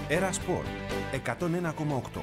Era Sport 101,8.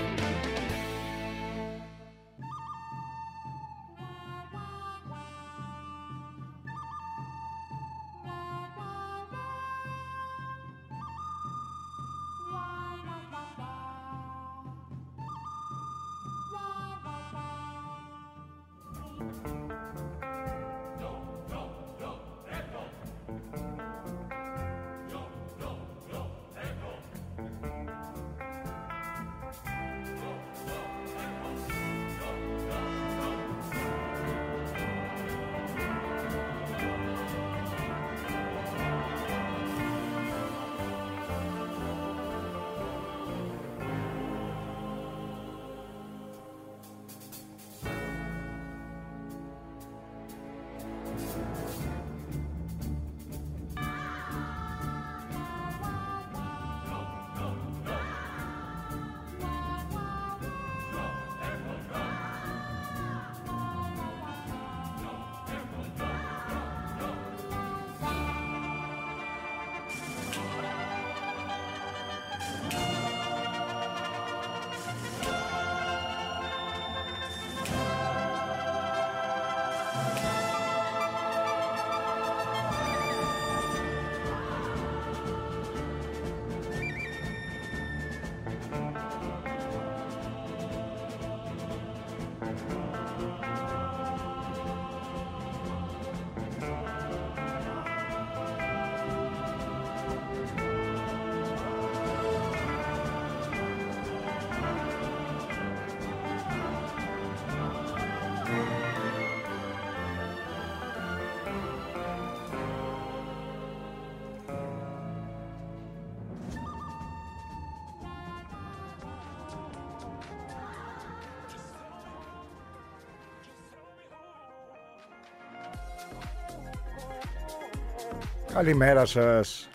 Καλημέρα σας.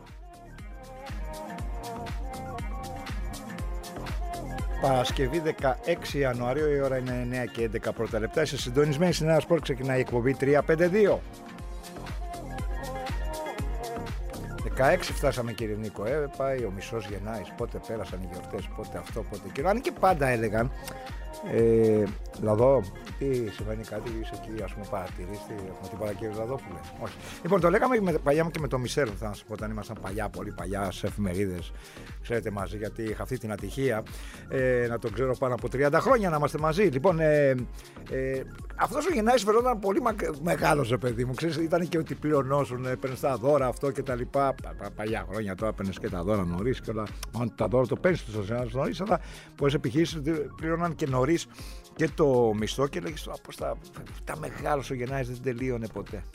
Παρασκευή 16 Ιανουαρίου, η ώρα είναι 9 και 11 πρώτα λεπτά. Είστε συντονισμένοι στην Era Sport, ξεκινάει η εκπομπή 352. 16 φτάσαμε, κύριε Νίκο, πάει ο μισός Γενάης, πότε πέρασαν οι γιορτές, πότε αυτό, πότε εκείνο. Αν και πάντα έλεγαν, Λαδό, τι συμβαίνει, κάτι είσαι εκεί, ας πούμε, παρατηρήστη, έχουμε την παρακύρωση Λαδόπουλε. Όχι. Λοιπόν, το λέγαμε παλιά και με τον Μισελ, θα σας πω, όταν ήμασταν παλιά, πολύ παλιά, σε εφημερίδες, ξέρετε, μαζί, γιατί είχα αυτή την ατυχία να τον ξέρω πάνω από 30 χρόνια να είμαστε μαζί. Λοιπόν, αυτός ο Γεννάης φαινόταν πολύ μεγάλος, παιδί μου, ξέρεις, ήταν και ότι πληρωνώσουν, παίρνεις τα δώρα, αυτό και τα λοιπά. Παλιά χρόνια τώρα παίρνεις και τα δώρα νωρίς και όλα. Τα δώρα το παίρνεις τους νωρίς, αλλά πολλές επιχειρήσεις πλήρωναν και νωρίς και το μισθό και λέγεις πως τα μεγάλος ο Γεννάης δεν τελείωνε ποτέ.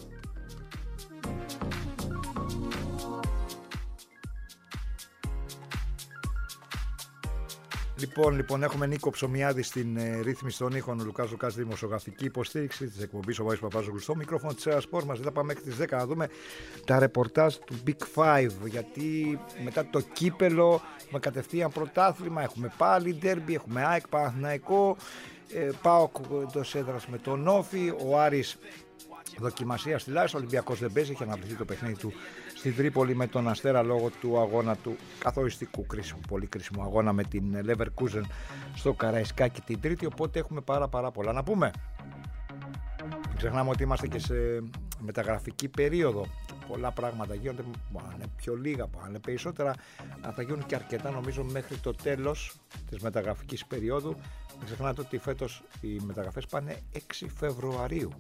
Λοιπόν, έχουμε Νίκο Ψωμιάδη στην ρύθμιση των ήχων, Λουκάς Λουκάς δημοσιογραφική υποστήριξη της εκπομπής, ο Βάης Παπάζογλου στο μικρόφωνο της Era Sport. Μαζί θα πάμε μέχρι τις 10 να δούμε τα ρεπορτάζ του Big Five, γιατί μετά το κύπελο έχουμε κατευθείαν πρωτάθλημα, έχουμε πάλι ντέρμπι, έχουμε ΑΕΚ Παναθηναϊκό, ΠΑΟΚ εντός έδρας με τον Όφη, ο Άρης δοκιμασία στη Λάρισα, ο Ολυμπιακός δεν παίζει, έχει αναβληθεί το παιχνίδι του στην Τρίπολη με τον Αστέρα λόγω του αγώνα του καθοριστικού κρίσιμου, πολύ κρίσιμου αγώνα με την Leverkusen στο Καραϊσκάκι την Τρίτη, οπότε έχουμε πάρα πολλά να πούμε. Μην ξεχνάμε ότι είμαστε και σε μεταγραφική περίοδο. Πολλά πράγματα γίνονται, μπορεί να είναι πιο λίγα, μπορεί να είναι περισσότερα, αλλά θα γίνουν και αρκετά νομίζω μέχρι το τέλος της μεταγραφικής περίοδου. Μην ξεχνάτε ότι φέτος οι μεταγραφές πάνε 6 Φεβρουαρίου.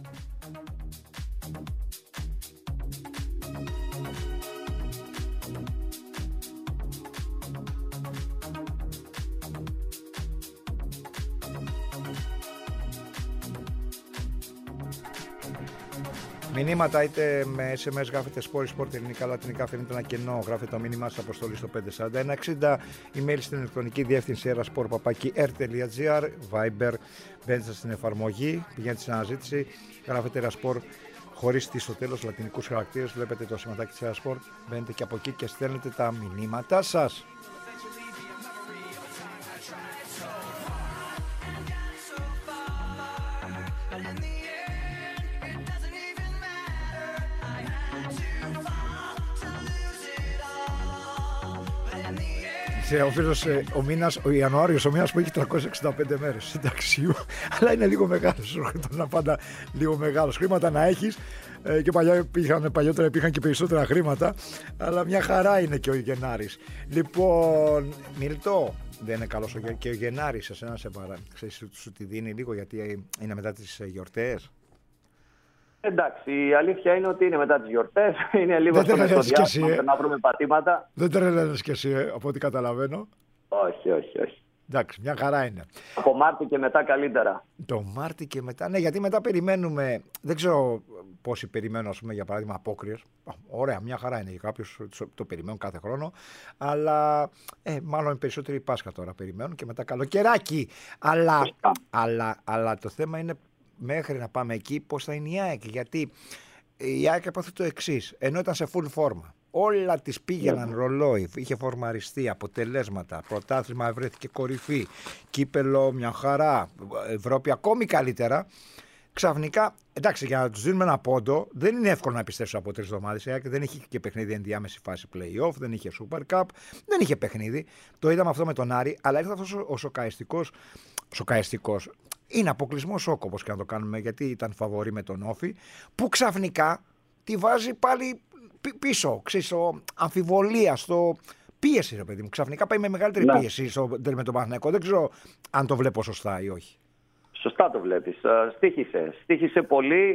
Μηνύματα είτε με SMS γράφετε Sport ελληνικά, λατινικά, φαίνεται ένα κενό. Γράφετε το μήνυμά σας αποστολή στο 54160. Email στην ηλεκτρονική διεύθυνση erasport@r.gr. Viber, μπαίνετε στην εφαρμογή, πηγαίνετε στην αναζήτηση, γράφετε Erasport χωρίς τι στο τέλος, λατινικούς χαρακτήρες. Βλέπετε το σηματάκι της Erasport, μπαίνετε και από εκεί και στέλνετε τα μηνύματά σας. ο φίλος ο Ιανουάριος, ο μήνας που έχει 365 μέρες συνταξίου, αλλά είναι λίγο μεγάλος. Να πάντα λίγο μεγάλος. Χρήματα να έχεις. Και παλιότερα υπήρχαν και περισσότερα χρήματα, αλλά μια χαρά είναι και ο Γενάρης. Λοιπόν, Μιλτό, δεν είναι καλός και ο Γενάρης, εσένα σε ξέρεις, σου τη δίνει λίγο γιατί είναι μετά τις γιορτές? Εντάξει, η αλήθεια είναι ότι είναι μετά τις γιορτές, είναι λίγο στο μεσοδιάστημα να βρούμε πατήματα. Δεν τρελαίνεις κι εσύ, από ό,τι καταλαβαίνω. Όχι. Εντάξει, μια χαρά είναι. Από Μάρτι και μετά καλύτερα. Το Μάρτι και μετά, ναι, γιατί μετά περιμένουμε. Δεν ξέρω πόσοι περιμένουν, ας πούμε, για παράδειγμα, απόκριες. Ωραία, μια χαρά είναι για κάποιους, το περιμένουν κάθε χρόνο. Αλλά μάλλον οι περισσότεροι Πάσχα τώρα περιμένουν και μετά καλοκαιράκι. Αλλά το θέμα είναι μέχρι να πάμε εκεί πώς θα είναι η ΑΕΚ. Γιατί η ΑΕΚ έπαθε το εξής, ενώ ήταν σε full φόρμα. Όλα τις πήγαιναν ρολόι, είχε φορμαριστεί, αποτελέσματα, πρωτάθλημα βρέθηκε κορυφή, κύπελο μια χαρά, Ευρώπη ακόμη καλύτερα. Ξαφνικά, εντάξει, για να τους δίνουμε ένα πόντο, δεν είναι εύκολο να επιστρέψουν από 3 εβδομάδες. Δεν είχε και παιχνίδι ενδιάμεση φάση play-off, δεν είχε Super Cup, δεν είχε παιχνίδι. Το είδαμε αυτό με τον Άρη, αλλά ήρθε αυτός ο σοκαιστικός. Είναι αποκλεισμό σοκ, όπως και να το κάνουμε, γιατί ήταν φαβορί με τον Όφη, που ξαφνικά τη βάζει πάλι πίσω, ξέρεις, αμφιβολία, στο πίεση, ρε παιδί μου. Ξαφνικά πάει με μεγαλύτερη πίεση με τον Παναθηναϊκό. Δεν ξέρω αν το βλέπω σωστά ή όχι. Σωστά το βλέπεις. Στοίχησε πολύ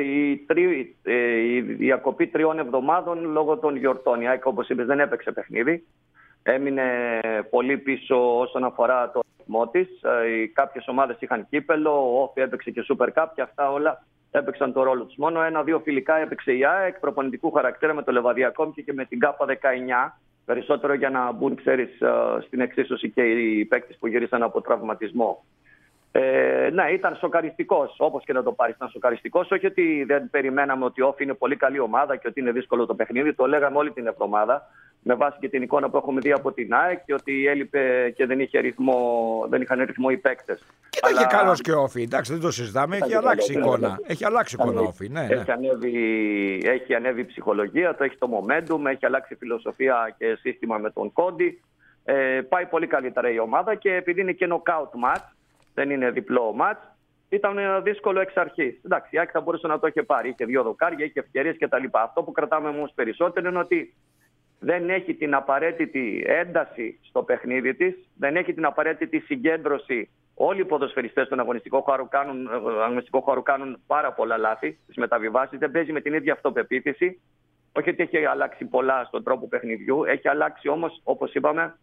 η διακοπή 3 εβδομάδων λόγω των γιορτών. Η ΑΕΚ, όπως είπες, δεν έπαιξε παιχνίδι. Έμεινε πολύ πίσω όσον αφορά το ρυθμό της. Κάποιες ομάδες είχαν κύπελο, ο Όφη έπαιξε και Super Cup και αυτά όλα έπαιξαν το ρόλο τους. Μόνο 1-2 φιλικά έπαιξε η ΑΕΚ προπονητικού χαρακτήρα με το Λεβαδιακό και με την ΚΑΠΑ 19. Περισσότερο για να μπουν, ξέρεις, στην εξίσωση και οι παίκτες που γυρίσαν από τραυματισμό. Ναι, ήταν σοκαριστικός. Όπως και να το πάρεις, ήταν σοκαριστικός. Όχι ότι δεν περιμέναμε ότι η Όφη είναι πολύ καλή ομάδα και ότι είναι δύσκολο το παιχνίδι. Το λέγαμε όλη την εβδομάδα. Με βάση και την εικόνα που έχουμε δει από την ΑΕΚ και ότι έλειπε και δεν είχαν ρυθμό οι παίκτες. Και ήταν και καλός και ο Όφη. Εντάξει, δεν το συζητάμε. Έχει αλλάξει η εικόνα. Έχει αλλάξει εικόνα ο Όφη. Ναι. Έχει ανέβει η ψυχολογία, το έχει το momentum, έχει αλλάξει φιλοσοφία και σύστημα με τον Κόντι. Πάει πολύ καλύτερα η ομάδα και επειδή είναι και knockout match, δεν είναι διπλό match, ήταν δύσκολο εξ αρχής. Εντάξει, η ΑΕΚ θα μπορούσε να το είχε πάρει. Είχε 2 δοκάρια, είχε ευκαιρίες κτλ. Αυτό που κρατάμε όμως περισσότερο είναι ότι δεν έχει την απαραίτητη ένταση στο παιχνίδι της, δεν έχει την απαραίτητη συγκέντρωση. Όλοι οι ποδοσφαιριστές στον αγωνιστικό χώρο κάνουν πάρα πολλά λάθη στις μεταβιβάσεις, δεν παίζει με την ίδια αυτοπεποίθηση. Όχι ότι έχει αλλάξει πολλά στον τρόπο παιχνιδιού, έχει αλλάξει όμως, όπως είπαμε,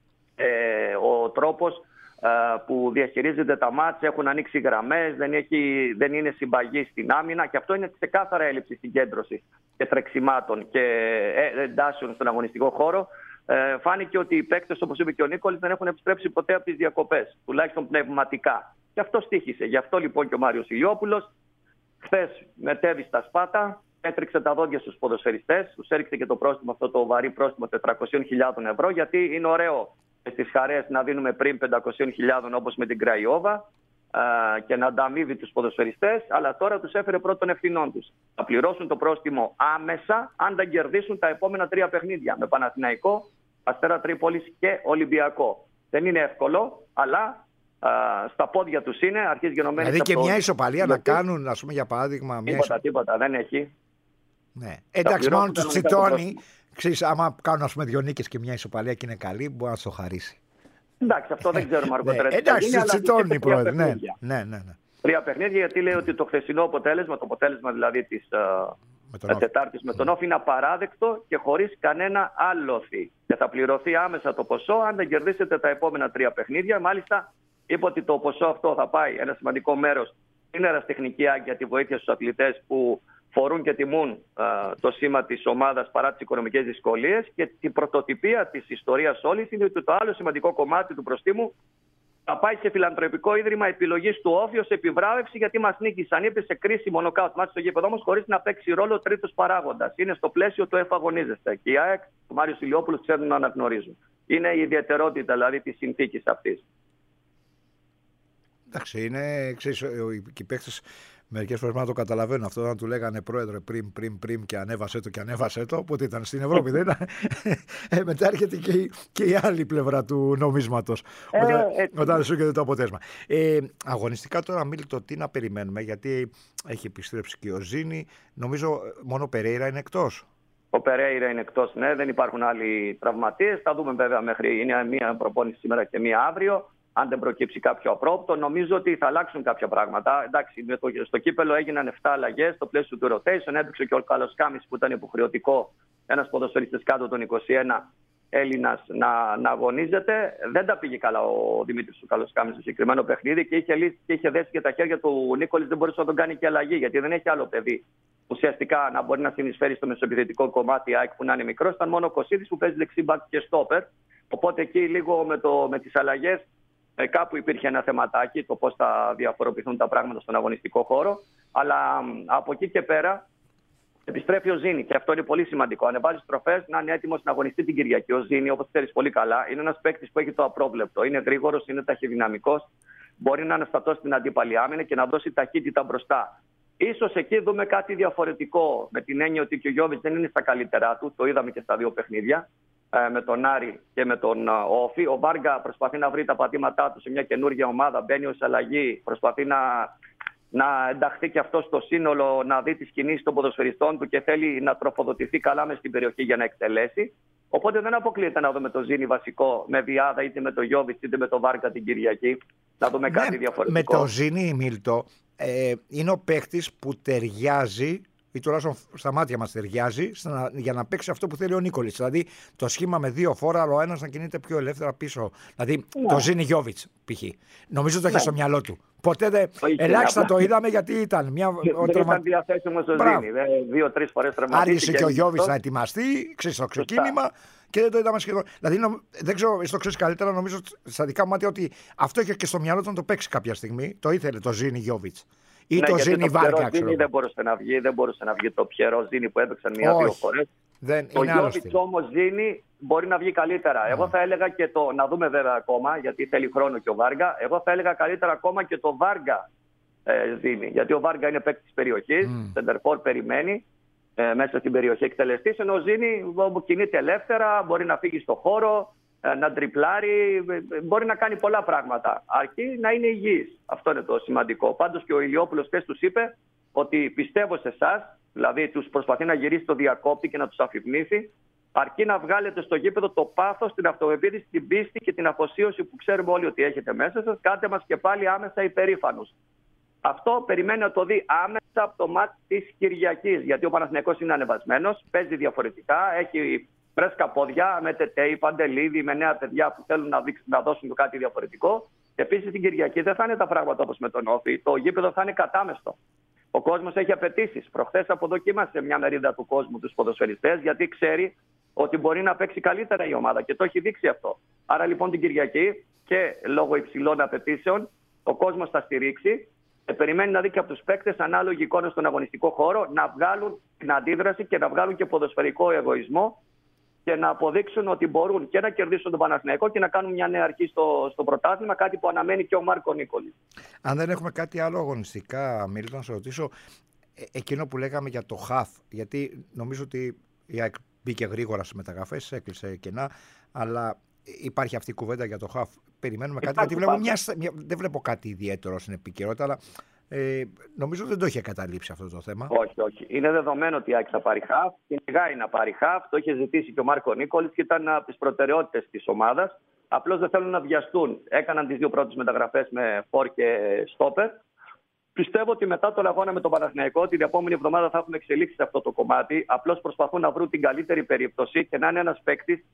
ο τρόπος που διαχειρίζεται τα μάτς, έχουν ανοίξει γραμμές, δεν είναι συμπαγή στην άμυνα και αυτό είναι ξεκάθαρα έλλειψη συγκέντρωσης και τρεξιμάτων και εντάσεων στον αγωνιστικό χώρο. Φάνηκε ότι οι παίκτες, όπως είπε και ο Νίκολης, δεν έχουν επιστρέψει ποτέ από τις διακοπές, τουλάχιστον πνευματικά. Και αυτό στοίχησε. Γι' αυτό λοιπόν και ο Μάριος Ηλιόπουλος χθες μετέβη στα Σπάτα, έτριξε τα δόντια στους ποδοσφαιριστές, τους έριξε και το πρόστιμο, αυτό το βαρύ πρόστιμο 400.000 ευρώ, γιατί είναι ωραίο στις χαρές να δίνουμε πριν 500.000 όπως με την Κραϊόβα και να ανταμείβει τους ποδοσφαιριστές, αλλά τώρα τους έφερε πρώτων ευθυνών τους. Θα πληρώσουν το πρόστιμο άμεσα αν τα κερδίσουν τα επόμενα 3 παιχνίδια με Παναθηναϊκό, Αστέρα Τρίπολης και Ολυμπιακό. Δεν είναι εύκολο, αλλά στα πόδια τους είναι, αρχίζει γενομένης. Δηλαδή και μια ισοπαλία να κάνουν, ας πούμε, για παράδειγμα. Τίποτα, δεν έχει. Ναι. Εντάξει, μόνο τους τσιτώνει. Ξέρεις, άμα κάνουν, ας πούμε, 2 νίκες και μια ισοπαλία και είναι καλή, μπορεί να σου το χαρίσει. Εντάξει, αυτό δεν ξέρουμε αργότερα. Εντάξει, τσιτώνει η πρόεδρε. Ναι. 3 παιχνίδια, γιατί λέει ότι το χθεσινό αποτέλεσμα, το αποτέλεσμα δηλαδή της Τετάρτης με τον Όφη, είναι απαράδεκτο και χωρίς κανένα άλοθη. Και θα πληρωθεί άμεσα το ποσό αν δεν κερδίσετε τα επόμενα 3 παιχνίδια. Μάλιστα, είπε ότι το ποσό αυτό θα πάει ένα σημαντικό μέρος στην ερασιτεχνική για τη βοήθεια στους αθλητές που φορούν και τιμούν το σήμα της ομάδας παρά τις οικονομικές δυσκολίες, και την πρωτοτυπία της ιστορίας όλης είναι ότι το άλλο σημαντικό κομμάτι του προστίμου θα πάει σε φιλανθρωπικό ίδρυμα επιλογής του Όφη ως επιβράβευση, γιατί μας νίκησαν. Είπε σε κρίσιμο νοκάουτ μάτι στο γήπεδο, όμως χωρίς να παίξει ρόλο τρίτος παράγοντας. Είναι στο πλαίσιο του εφαγωνίζεστε. Και η ΑΕΚ, ο Μάριος Ηλιόπουλος, ξέρουν να αναγνωρίζουν. Είναι η ιδιαιτερότητα δηλαδή της συνθήκης αυτής. Εντάξει, είναι, ξέρεις, οι παίκτες Μερικές φορές να το καταλαβαίνω αυτό, να του λέγανε πρόεδρε πριν και ανέβασε το, οπότε ήταν στην Ευρώπη, δεν ήταν. Μετά έρχεται και η άλλη πλευρά του νομίσματος, όταν σου έρχεται το αποτέλεσμα. Αγωνιστικά τώρα, Μίλτο, τι να περιμένουμε, γιατί έχει επιστρέψει και ο Ζήνη, νομίζω μόνο ο Περέιρα είναι εκτός. Ο Περέιρα είναι εκτός, ναι, δεν υπάρχουν άλλοι τραυματίες. Θα δούμε βέβαια είναι μία προπόνηση σήμερα και μία αύριο. Αν δεν προκύψει κάποιο απρόπτο, νομίζω ότι θα αλλάξουν κάποια πράγματα. Εντάξει, στο κύπελο έγιναν 7 αλλαγές στο πλαίσιο του rotation. Έπαιξε και ο Καλοσκάμης που ήταν υποχρεωτικό, ένας ποδοσφαιριστής κάτω των 21 Έλληνας, να αγωνίζεται. Δεν τα πήγε καλά ο Δημήτρης του Καλοσκάμης στο συγκεκριμένο παιχνίδι και είχε δέσει και τα χέρια του. Ο Νίκολης δεν μπορούσε να τον κάνει και αλλαγή, γιατί δεν έχει άλλο παιδί ουσιαστικά να μπορεί να συνεισφέρει στο μεσοεπιθετικό κομμάτι ΑΕΚ που να είναι μικρό. Ήταν μόνο ο Κωσίδης που παίζει δεξί μπακ και στόπερ. Οπότε εκεί λίγο με τις αλλαγές κάπου υπήρχε ένα θεματάκι, το πώς θα διαφοροποιηθούν τα πράγματα στον αγωνιστικό χώρο. Αλλά από εκεί και πέρα επιστρέφει ο Ζήνη και αυτό είναι πολύ σημαντικό. Ανεβάζει στροφές, να είναι έτοιμος να αγωνιστεί την Κυριακή. Ο Ζήνη, όπως ξέρεις πολύ καλά, είναι ένας παίκτης που έχει το απρόβλεπτο. Είναι γρήγορος, είναι ταχυδυναμικός, μπορεί να αναστατώσει την αντίπαλη άμυνα και να δώσει ταχύτητα μπροστά. Ίσως εκεί δούμε κάτι διαφορετικό, με την έννοια ότι και ο Γιώβιτς δεν είναι στα καλύτερά του. Το είδαμε και στα δύο παιχνίδια, με τον Άρη και με τον Όφη. Ο Βάργα προσπαθεί να βρει τα πατήματά του σε μια καινούργια ομάδα, μπαίνει ως αλλαγή, προσπαθεί να ενταχθεί και αυτό στο σύνολο, να δει τις κινήσεις των ποδοσφαιριστών του και θέλει να τροφοδοτηθεί καλά μες στην περιοχή για να εκτελέσει. Οπότε δεν αποκλείεται να δούμε το Ζήνη βασικό με Διάδα, είτε με το Γιώβιτς είτε με το Βάργα την Κυριακή. Να δούμε κάτι διαφορετικό. Με το Ζήνη, Μίλτο, είναι ο παίκτης που ταιριάζει, ή τουλάχιστον στα μάτια μας ταιριάζει, για να παίξει αυτό που θέλει ο Νίκολης. Δηλαδή το σχήμα με δύο φόρα, αλλά ο ένας να κινείται πιο ελεύθερα πίσω. Δηλαδή το Ζήνη Γιώβιτς π.χ. Νομίζω το έχει στο μυαλό του. Ποτέ δεν. Ελάχιστα το είδαμε γιατί ήταν δεν ήταν διαθέσιμος ο Ζήνη. 2-3 φορές τραυματίστηκε. Άργησε και ο Γιώβιτς να ετοιμαστεί, στο ξεκίνημα. Και δεν το είδαμε σχεδόν. Δηλαδή, δεν ξέρω, εσύ το ξέρεις καλύτερα, νομίζω στα δικά μου μάτια ότι αυτό είχε και στο μυαλό του να το παίξει κάποια στιγμή. Το ήθελε το Ζήνη Γιώβιτς. Ή το Ζήνη Βάργα, ξέρω. Δεν μπορούσε να βγει το Πιερό Ζήνη που έπαιξαν μία-δύο φορές. Το Γιώβιτς όμως Ζήνη μπορεί να βγει καλύτερα. Εγώ θα έλεγα και να δούμε βέβαια ακόμα, γιατί θέλει χρόνο και ο Βάργα. Εγώ θα έλεγα καλύτερα ακόμα και το Βάργα Ζήνη. Γιατί ο Βάργα είναι παίκτης της περιοχής, σεντερφόρ περιμένει. Μέσα στην περιοχή εκτελεστής, ενώ ο Ζήνη κινείται ελεύθερα, μπορεί να φύγει στο χώρο, να τριπλάρει, μπορεί να κάνει πολλά πράγματα. Αρκεί να είναι υγιής. Αυτό είναι το σημαντικό. Πάντως και ο Ηλιόπουλος χθες τους είπε ότι πιστεύω σε εσάς, δηλαδή τους προσπαθεί να γυρίσει το διακόπτη και να τους αφυπνίσει, αρκεί να βγάλετε στο γήπεδο το πάθος, την αυτοπεποίθηση, την πίστη και την αφοσίωση που ξέρουμε όλοι ότι έχετε μέσα σας. Κάντε μας και πάλι άμεσα υπερήφανους. Αυτό περιμένει να το δει άμεσα από το μάτι της Κυριακής. Γιατί ο Παναθηναϊκός είναι ανεβασμένος, παίζει διαφορετικά, έχει φρέσκα πόδια με Τετέι, Παντελίδη, με νέα παιδιά που θέλουν να δώσουν κάτι διαφορετικό. Επίσης την Κυριακή δεν θα είναι τα πράγματα όπως με τον Όφη. Το γήπεδο θα είναι κατάμεστο. Ο κόσμος έχει απαιτήσεις. Προχθές αποδοκίμασε μια μερίδα του κόσμου τους ποδοσφαιριστές, γιατί ξέρει ότι μπορεί να παίξει καλύτερα η ομάδα και το έχει δείξει αυτό. Άρα λοιπόν την Κυριακή και λόγω υψηλών απαιτήσεων ο κόσμος θα στηρίξει. Περιμένει να δει και από τους παίκτες ανάλογη εικόνα στον αγωνιστικό χώρο, να βγάλουν την αντίδραση και να βγάλουν και ποδοσφαιρικό εγωισμό και να αποδείξουν ότι μπορούν και να κερδίσουν τον Παναθηναϊκό και να κάνουν μια νέα αρχή στο πρωτάθλημα, κάτι που αναμένει και ο Μάρκο Νίκολης. Αν δεν έχουμε κάτι άλλο αγωνιστικά, Μίλτο, να σε ρωτήσω εκείνο που λέγαμε για το ΧΑΦ, γιατί νομίζω ότι η ΑΕΚ μπήκε γρήγορα στις μεταγραφές, έκλεισε κενά, αλλά υπάρχει αυτή η κουβέντα για το ΧΑΦ. Περιμένουμε κάτι, γιατί δεν βλέπω κάτι ιδιαίτερο στην επικαιρότητα, αλλά νομίζω δεν το είχε καταλήψει αυτό το θέμα. Όχι. Είναι δεδομένο ότι η ΑΕΚ θα πάρει ΧΑΦ. Κυνηγάει να πάρει ΧΑΦ. Το είχε ζητήσει και ο Μάρκο Νίκολης και ήταν από τις προτεραιότητες της ομάδας. Απλώς δεν θέλουν να βιαστούν. Έκαναν τις δύο πρώτες μεταγραφές με Φορ και Στόπερ. Πιστεύω ότι μετά τον αγώνα με τον Παναθηναϊκό, την επόμενη εβδομάδα θα έχουν εξελίξει σε αυτό το κομμάτι. Απλώς προσπαθούν να βρουν την καλύτερη περίπτωση και να είναι ένας παίκτης.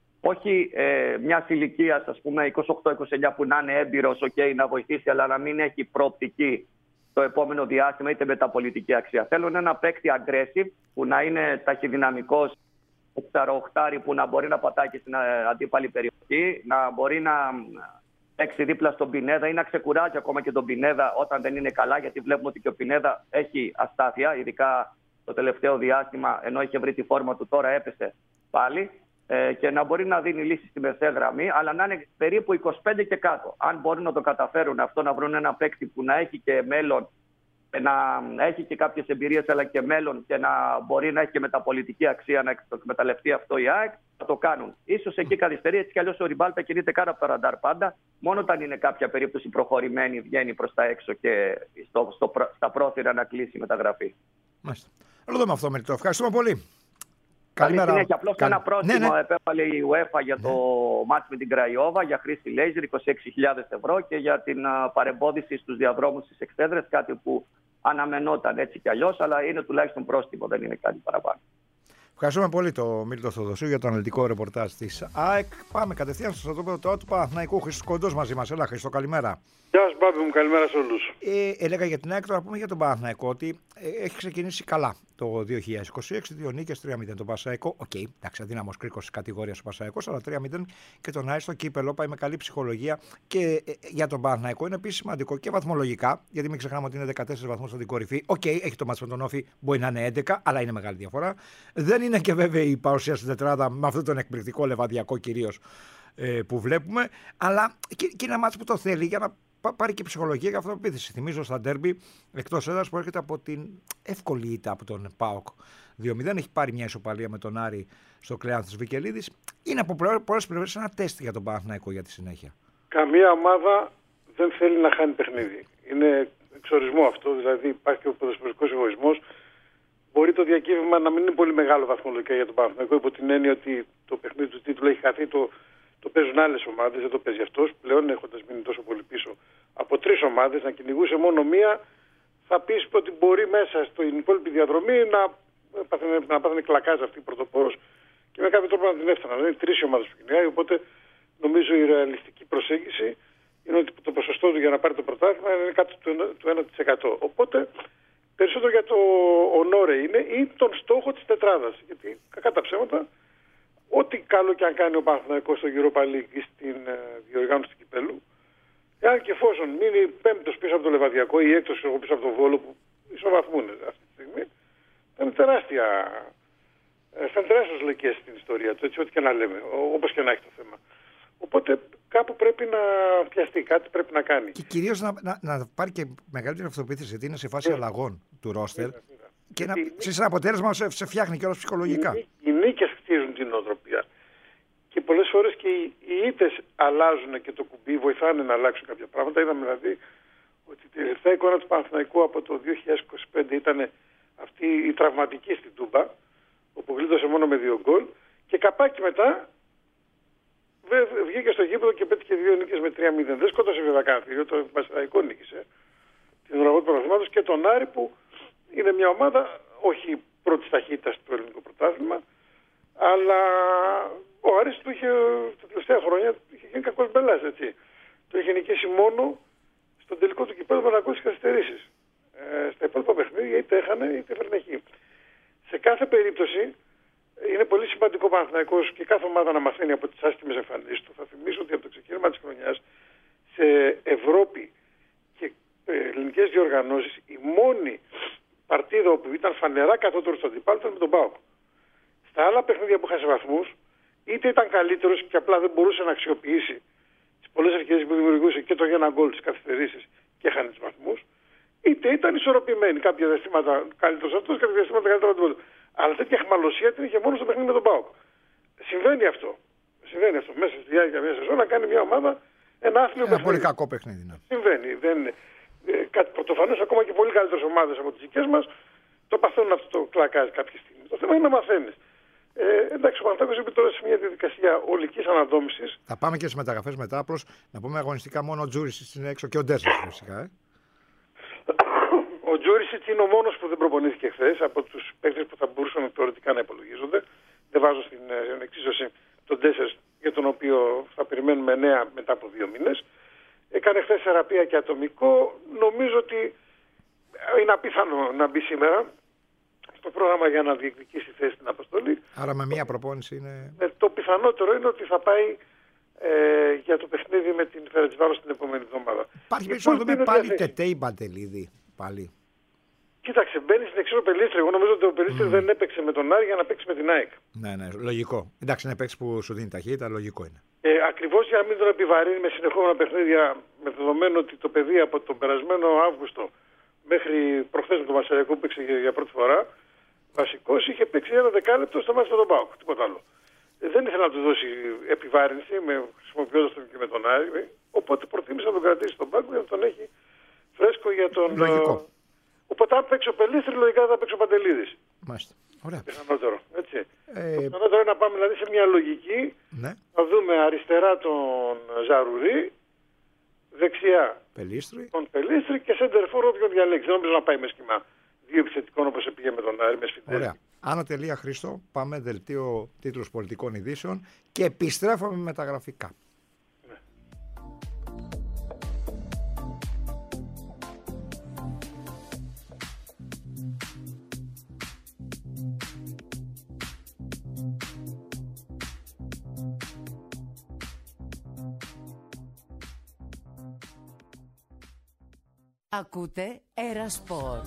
Όχι μια ηλικία, ας πούμε, 28-29 που να είναι έμπειρος, να βοηθήσει, αλλά να μην έχει προοπτική το επόμενο διάστημα, είτε μεταπολιτική αξία. Θέλουν ένα παίκτη aggressive που να είναι ταχυδυναμικός, εξαροχτάρι που να μπορεί να πατάει και στην αντίπαλη περιοχή, να μπορεί να παίξει δίπλα στον Πινέδα ή να ξεκουράζει ακόμα και τον Πινέδα όταν δεν είναι καλά, γιατί βλέπουμε ότι και ο Πινέδα έχει αστάθεια, ειδικά το τελευταίο διάστημα, ενώ είχε βρει τη φόρμα του, τώρα έπεσε πάλι. Και να μπορεί να δίνει λύση στη μεσαία γραμμή, αλλά να είναι περίπου 25 και κάτω. Αν μπορούν να το καταφέρουν αυτό, να βρουν ένα παίκτη που να έχει και μέλλον να έχει και κάποιες εμπειρίες αλλά και μέλλον και να μπορεί να έχει και μεταπολιτική αξία να εκμεταλλευτεί αυτό η ΑΕΚ, θα το κάνουν. Ίσως εκεί καθυστερεί, έτσι κι αλλιώς ο Ριμπάλτα κινείται κάτω από το ραντάρ πάντα. Μόνο όταν είναι κάποια περίπτωση προχωρημένη βγαίνει προς τα έξω και στα πρόθυρα να κλείσει η μεταγραφή. Μάλιστα. Να δούμε αυτό, Μελιτό. Ευχαριστούμε πολύ. Καλημέρα. Συνέχεια. Απλώς ένα πρόστιμο επέβαλε η UEFA για το μάτς με την Κραϊόβα, για χρήση λέιζερ, 26.000 ευρώ και για την παρεμπόδιση στους διαδρόμους στις Εξέδρες, κάτι που αναμενόταν έτσι κι αλλιώς, αλλά είναι τουλάχιστον πρόστιμο, δεν είναι κάτι παραπάνω. Ευχαριστούμε πολύ τον Μίλτο Θοδοσίου για το αναλυτικό ρεπορτάζ της ΑΕΚ. Πάμε κατευθείαν στο στρατόπεδο του Παναθηναϊκού. Χρήστος Κοντός μαζί μας. Έλα, Χρήστο, καλημέρα. Γεια σας, Μπάμπη μου, καλημέρα σε όλους. Έλεγα για την ΑΕΚ, τώρα πούμε για τον Παναθηναϊκό ότι έχει ξεκινήσει καλά το 2026. 2 νίκες, 3-0 τον Πασαϊκό. Οκ, εντάξει, αδύναμος κρίκος της κατηγορίας ο Πασαϊκός, αλλά 3-0 και τον Άρη στο κύπελο. Πάει με καλή ψυχολογία και για τον Παναθηναϊκό είναι επίσης σημαντικό και βαθμολογικά, γιατί μην ξεχνάμε ότι είναι 14 βαθμούς στην κορυφή. Οκ, έχει το μάτς με τον Όφη, μπορεί να είναι 11, αλλά είναι μεγάλη διαφορά. Δεν είναι και βέβαια η παρουσία στην τετράδα με αυτόν τον εκπληκτικό λεβαδιακό κυρίως που βλέπουμε, αλλά και ένα μάτς που το θέλει για να πάρει και ψυχολογία για αυτοπεποίθηση. Θυμίζω στα ντέρμπι εκτός έδρας που έρχεται από την εύκολη ήττα από τον ΠΑΟΚ 2-0. Έχει πάρει μια ισοπαλία με τον Άρη στο Κλεάνθης Βικελίδης. Είναι από πολλές πλευρές ένα τεστ για τον Παναθηναϊκό για τη συνέχεια. Καμία ομάδα δεν θέλει να χάνει παιχνίδι. Είναι εξορισμό αυτό, δηλαδή υπάρχει και ο ποδοσφαιρικός εγωισμός. Μπορεί το διακύβευμα να μην είναι πολύ μεγάλο βαθμολογικά για τον Παναθηναϊκό, υπό την έννοια ότι το παιχνίδι του τίτλου έχει χαθεί, το παίζουν άλλες ομάδες, δεν το παίζει αυτός. Πλέον έχοντας μείνει τόσο πολύ πίσω από 3 ομάδες, να κυνηγούσε μόνο μία, θα πεις ότι μπορεί μέσα στην υπόλοιπη διαδρομή να πάθανε κλακάζ αυτή η πρωτοπόρος και με κάποιο τρόπο να την έφταναν. Είναι 3 ομάδες που κυνηγάει, οπότε νομίζω η ρεαλιστική προσέγγιση είναι ότι το ποσοστό του για να πάρει το πρωτάθλημα είναι κάτω του 1%. Οπότε περισσότερο για το ονόρε είναι ή τον στόχο της τετράδας. Γιατί κακά τα ψέματα, ό,τι καλό και αν κάνει ο Παναθηναϊκός στο Europa League ή στην διοργάνωση του κυπέλου, εάν και εφόσον μείνει 5ος πίσω από το Λεβαδιακό ή 6ος πίσω από το Βόλο που ισοβαθμούν αυτή τη στιγμή, θα είναι τεράστιες λεκές στην ιστορία του, έτσι ό,τι και να λέμε, όπως και να έχει το θέμα. Οπότε κάπου πρέπει να πιαστεί, κάτι πρέπει να κάνει. Και κυρίως να πάρει και μεγαλύτερη αυτοπεποίθηση, γιατί είναι σε φάση αλλαγών του ρόστερ. Και σε αποτέλεσμα σε φτιάχνει κιόλας ψυχολογικά. Οι νίκες χτίζουν την νοοτροπία. Και πολλές φορές και οι ήττες αλλάζουν και το κουμπί, βοηθάνε να αλλάξουν κάποια πράγματα. Είδαμε δηλαδή ότι η τελευταία εικόνα του Παναθηναϊκού από το 2025 ήταν αυτή η τραυματική στην Τούμπα, όπου γλίτωσε μόνο με 2 γκολ. Και καπάκι μετά βγήκε στο γήπεδο και πέτυχε 2 νίκες με 3-0. Δεν σκότωσε βέβαια κανένα, το Παναθηναϊκό νίκησε την ουραγό του πρωταθλήματος και τον Άρη που είναι μια ομάδα όχι πρώτης ταχύτητας στο ελληνικό πρωτάθλημα, αλλά ο Άρης του είχε τα τελευταία χρόνια είχε γίνει κακός μπελάς, έτσι. Το είχε νικήσει μόνο στον τελικό του κυπέλλου με ανακούσεις καθυστερήσεις. Στα υπόλοιπα παιχνίδια είτε έχανε είτε έφερνε χ. Σε κάθε περίπτωση είναι πολύ σημαντικό ο Παναθηναϊκός και κάθε ομάδα να μαθαίνει από τις άσχημες εμφανίσεις του. Θα θυμίσω ότι από το ξεκίνημα της χρονιάς σε Ευρώπη και ελληνικές διοργανώσεις η μόνη παρτίδα όπου ήταν φανερά κατώτερος στον αντιπάλο ήταν με τον ΠΑΟΚ. Στα άλλα παιχνίδια που είχαν βαθμούς, είτε ήταν καλύτερος και απλά δεν μπορούσε να αξιοποιήσει τις πολλές ευκαιρίες που δημιουργούσε και το ένα γκολ στις καθυστερήσεις και έχανε τους βαθμούς, είτε ήταν ισορροπημένοι κάποια διαστήματα καλύτερος αυτός, κάποια διαστήματα καλύτερο από τον ΠΑΟΚ. Αλλά τέτοια χμαλωσία την είχε μόνο στο παιχνίδι με τον ΠΑΟΚ. Συμβαίνει αυτό. Μέσα στη διάρκεια μια σεζόν να κάνει μια ομάδα ένα άθλιο παιχνίδι. Πολύ κακό παιχνίδι. Ναι. Συμβαίνει. Κάτι πρωτοφανές, ακόμα και πολύ καλύτερες ομάδες από τις δικές μας το παθαίνουν αυτό το κλακάζ κάποια στιγμή. Το θέμα είναι να μαθαίνεις. Εντάξει, ο Παναθηναϊκός είναι τώρα σε μια διαδικασία ολικής αναδόμησης. Θα πάμε και στις μεταγραφές μετά. Απλώς να πούμε αγωνιστικά μόνο ο Τζούρισιτς είναι έξω και ο Ντέσσερς φυσικά. Ο Τζούρισιτς είναι ο μόνος που δεν προπονήθηκε χθες από τους παίκτες που θα μπορούσαν θεωρητικά να υπολογίζονται. Δεν βάζω στην εξίσωση τον Ντέσσερς, για τον οποίο θα περιμένουμε 9 μετά από 2 μήνες. Έκανε χθες θεραπεία και ατομικό. Νομίζω ότι είναι απίθανο να μπει σήμερα στο πρόγραμμα για να διεκδικήσει θέση στην αποστολή. Άρα με μία προπόνηση είναι... Το πιθανότερο είναι ότι θα πάει για το παιχνίδι με την Φερεντσβάρος την επόμενη εβδομάδα. Υπάρχει περισσότερο να δούμε πάλι Τετέι Μπαντελίδη. Πάλι. Κοίταξε, μπαίνει στην εξίσου Πελίστρη. Εγώ νομίζω ότι ο Πελίστρη δεν έπαιξε με τον Άρη για να παίξει με την ΑΕΚ. Ναι, λογικό. Εντάξει, είναι παίξει που σου δίνει ταχύτητα, λογικό είναι. Ακριβώς για να μην τον επιβαρύνει με συνεχόμενα παιχνίδια, με δεδομένο ότι το παιδί από τον περασμένο Αύγουστο μέχρι προχθές με τον Μασαριακό που παίξει για πρώτη φορά, βασικός, είχε παίξει ένα δεκάλεπτο στο μάτι με τον ΠΑΟΚ, τίποτα άλλο. Δεν ήθελε να του δώσει επιβάρυνση, χρησιμοποιώντας τον και με τον Άρη, οπότε προτίμησε να τον κρατήσει στον πάγκο για να τον έχει φρέσκο για τον... Λογικό. Οπότε αν παίξει ο Πελίστρη, λογικά θα παίξει ο Παντελίδης. Μάλιστα. Ωραία. Πιθανότερο, έτσι. Το πιθανότερο είναι να πάμε δηλαδή σε μια λογική, ναι. Να δούμε αριστερά τον Ζαρουρί, δεξιά τον Πελίστρη και σέντερφορ όποιον διαλέξει. Δεν νομίζω να πάει με σχήμα δύο επιθετικών όπως πήγε με τον Άρη, με Σφιντέρη. Ωραία. Άνω τελεία, Χρήστο, πάμε δελτίο τίτλους πολιτικών ειδήσεων και επιστρέφουμε με τα γραφικά. Ναι. Ακούτε Ερασπορ.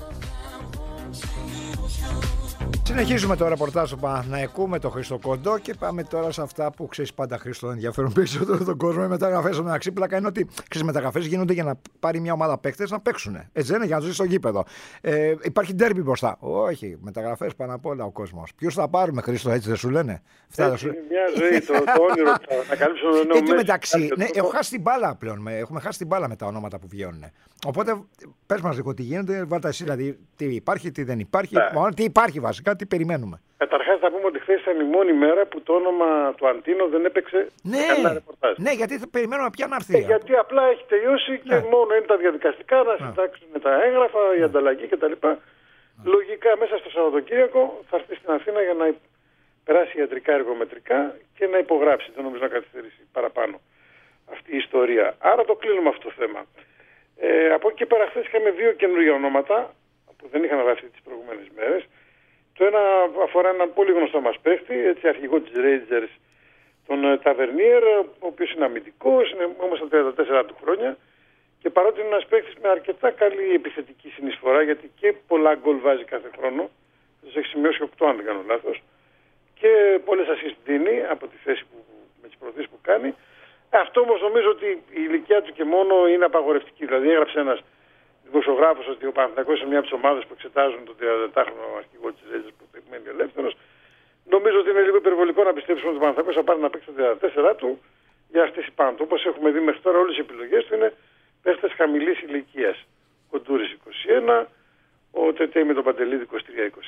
Συνεχίζουμε το ρεπορτάζ του Παναθηναϊκού με τον Χρήστο Κοντό και πάμε τώρα σε αυτά που ξέρεις πάντα, Χρήστο, ενδιαφέρον περισσότερο τον κόσμο. Οι μεταγραφές μεταξύ πλάκα είναι ότι μεταγραφές γίνονται για να πάρει μια ομάδα παίκτες να παίξουν. Έτσι δεν είναι, για να ζήσει στο γήπεδο. Υπάρχει ντέρμπι μπροστά. Όχι, μεταγραφές πάνω απ' όλα ο κόσμος. Ποιους θα πάρουμε, Χρήστο, έτσι δεν σου λένε? Έτσι, μια ζωή, το όνειρο να καλύψουν τον νέο Μέση. μεταξύ, ναι, έχω χάσει την μπάλα πλέον. Έχουμε χάσει την μπάλα με τα ονόματα που βγαίνουν. Οπότε πες μας λίγο τι γίνεται, βάλτε εσύ δηλαδή τι υπάρχει, τι δεν υπάρχει. Μόνο τι υπάρχει βασικά, τι περιμένουμε. Καταρχάς θα πούμε ότι χθες ήταν η μόνη μέρα που το όνομα του Αντίνο δεν έπαιξε κανένα ρεπορτάζ. Ναι, γιατί θα περιμένουμε πια να έρθει. Γιατί απλά έχει τελειώσει και μόνο είναι τα διαδικαστικά να συντάξουν τα έγγραφα, η ανταλλαγή κτλ. Λογικά μέσα στο Σαββατοκύριακο θα έρθει στην Αθήνα για να περάσει ιατρικά εργομετρικά και να υπογράψει. Δεν νομίζω να καθυστερήσει παραπάνω αυτή η ιστορία. Άρα το κλείνουμε αυτό το θέμα. Από εκεί και πέρα χθες είχαμε δύο καινούργια ονόματα που δεν είχαν γραφτεί τις προηγούμενες μέρες. Το ένα αφορά έναν πολύ γνωστό μας παίχτη, έτσι, αρχηγό της Rangers, τον Ταβερνίερ, ο οποίος είναι αμυντικός, είναι όμως στα 34 του χρόνια και παρότι είναι ένας παίχτης με αρκετά καλή επιθετική συνεισφορά, γιατί και πολλά γκολ βάζει κάθε χρόνο, τους έχει σημειώσει 8 αν δεν κάνω λάθος, και πολλές assist δίνει από τη θέση με τις προωθήσεις που κάνει. Αυτό όμως νομίζω ότι η ηλικία του και μόνο είναι απαγορευτική. Δηλαδή έγραψε ένας δημοσιογράφος ότι ο Παναθηναϊκός είναι μια από τις ομάδες που εξετάζουν τον 38χρονο αρχηγό της Ρέζας που μένει ελεύθερος. Νομίζω ότι είναι λίγο υπερβολικό να πιστέψουμε ότι ο Παναθηναϊκός θα πάρει να παίξει τα 34 του για να χτίσει πάνω του. Όπως έχουμε δει μέχρι τώρα, όλες οι επιλογές του είναι παίχτες χαμηλής ηλικίας. Ο Ντούρης 21, ο Τετέι με τον Παντελίδη 23-24,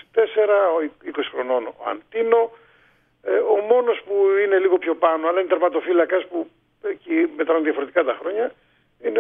ο 20 χρονών ο Αντίνο. Ο μόνος που είναι λίγο πιο πάνω, αλλά είναι τερματοφύλακας που εκεί μετράνε διαφορετικά τα χρόνια, είναι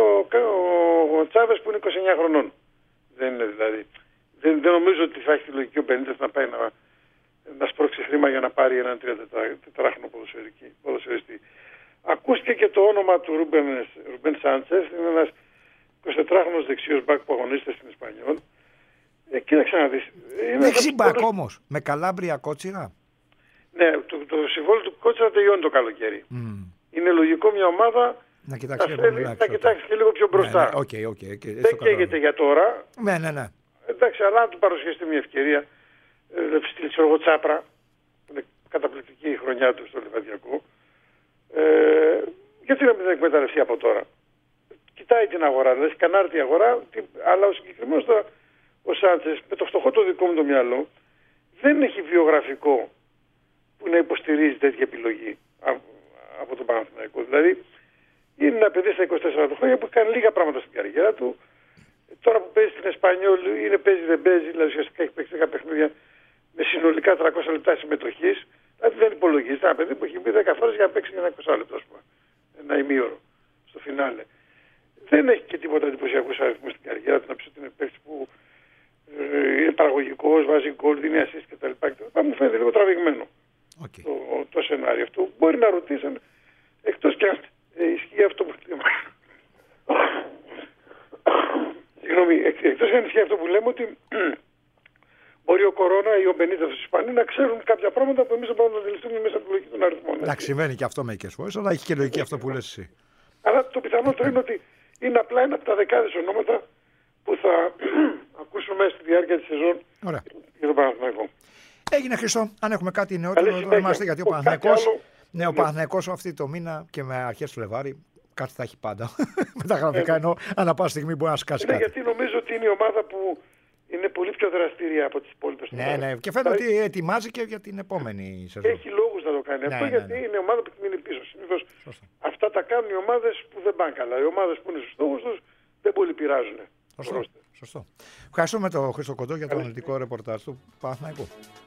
ο Τσάβες που είναι 29 χρονών. Δεν είναι δηλαδή. Δεν νομίζω ότι θα έχει τη λογική ο Μπενίτες να πάει να σπρώξει χρήμα για να πάρει έναν 34χρονο ποδοσφαιριστή. Ακούστηκε και το όνομα του Ρουμπέν Σάντσες, είναι ένας 24χρονος δεξιός μπακ που αγωνίζεται στην Ισπανιόλ. Κοίταξε να δεις. Δεξί μπακ όμως, με Καλάμπρια Κότσιρα. Ναι, το συμβόλαιο του Κότσιρα τελειώνει το καλοκαίρι. Είναι λογικό μια ομάδα να κοιτάξει και λίγο πιο μπροστά. Δεν καίγεται για τώρα. Ναι. Εντάξει, αλλά αν του παρουσιαστεί μια ευκαιρία, στείλει ξέρω Τσάπρα, που είναι καταπληκτική η χρονιά του στο Λιβαδιακό, γιατί να μην την εκμεταλλευτεί από τώρα. Κοιτάει την αγορά, δηλαδή κανάρτη αγορά, αλλά ο συγκεκριμένος τώρα, ο Σάντσες, με το φτωχό το δικό μου το μυαλό, δεν έχει βιογραφικό που να υποστηρίζει τέτοια επιλογή από τον Παναθηναϊκό. Δηλαδή, είναι ένα παιδί στα 24 του χρόνια που έχει κάνει λίγα πράγματα στην καριέρα του. Τώρα που παίζει στην Εσπανιόλ, είναι παίζει δεν παίζει, δηλαδή ουσιαστικά έχει παίξει 10 παιχνίδια με συνολικά 300 λεπτά συμμετοχής. Δηλαδή δεν υπολογίζεται ένα παιδί που έχει μπει 10 φορές για να παίξει ένα 20 λεπτό, ένα ημίωρο στο φινάλε. Δεν έχει και τίποτα εντυπωσιακούς αριθμούς στην καριέρα του, να πει ότι είναι παίκτη που είναι παραγωγικός, βάζει γκολ, δίνει assist κτλ. Μου φαίνεται λίγο τραβηγμένο το σενάριο αυτό. Μπορεί να ρωτήσουν, εκτός και αν ισχύει αυτό που λέμε. Συγγνώμη, εκτός και αν ισχύει αυτό που λέμε, ότι μπορεί ο Κορώνα ή ο Μπενίτες στους Ισπανοί να ξέρουν κάποια πράγματα που εμείς δεν μπορούμε να αντιληφθούμε μέσα από τη λογική των αριθμών. Εντάξει, συμβαίνει και αυτό μερικές φορές, αλλά έχει και λογική αυτό που λες εσύ. Αλλά το πιθανότερο είναι ότι είναι απλά ένα από τα δεκάδες ονόματα που θα ακούσουμε στη διάρκεια της σεζόν για τον Παναθηναϊκό. Έγινε, Χρήστο. Αν έχουμε κάτι νεότερο, εδώ είμαστε, γιατί ο Παναθηναϊκός αυτή το μήνα και με αρχές του Φλεβάρι κάτι θα έχει πάντα. Με τα γραφικά εννοώ, ανά πάσα στιγμή μπορεί να σκάσει κάτι. Γιατί νομίζω ότι είναι η ομάδα που είναι πολύ πιο δραστήρια από τις υπόλοιπες. Ναι, και φαίνεται ότι ετοιμάζει και για την επόμενη σεζόν. Έχει λόγους να το κάνει αυτό, γιατί είναι ομάδα που μείνει πίσω. Συνήθως αυτά τα κάνουν οι ομάδες που δεν πάνε καλά. Οι ομάδες που είναι στους στόχους τους δεν πολύ πειράζουν. Σωστό. Ευχαριστούμε τον Χρήστο Κοντό για το αναλυτικό ρεπορτάζ του Παναθηναϊκού.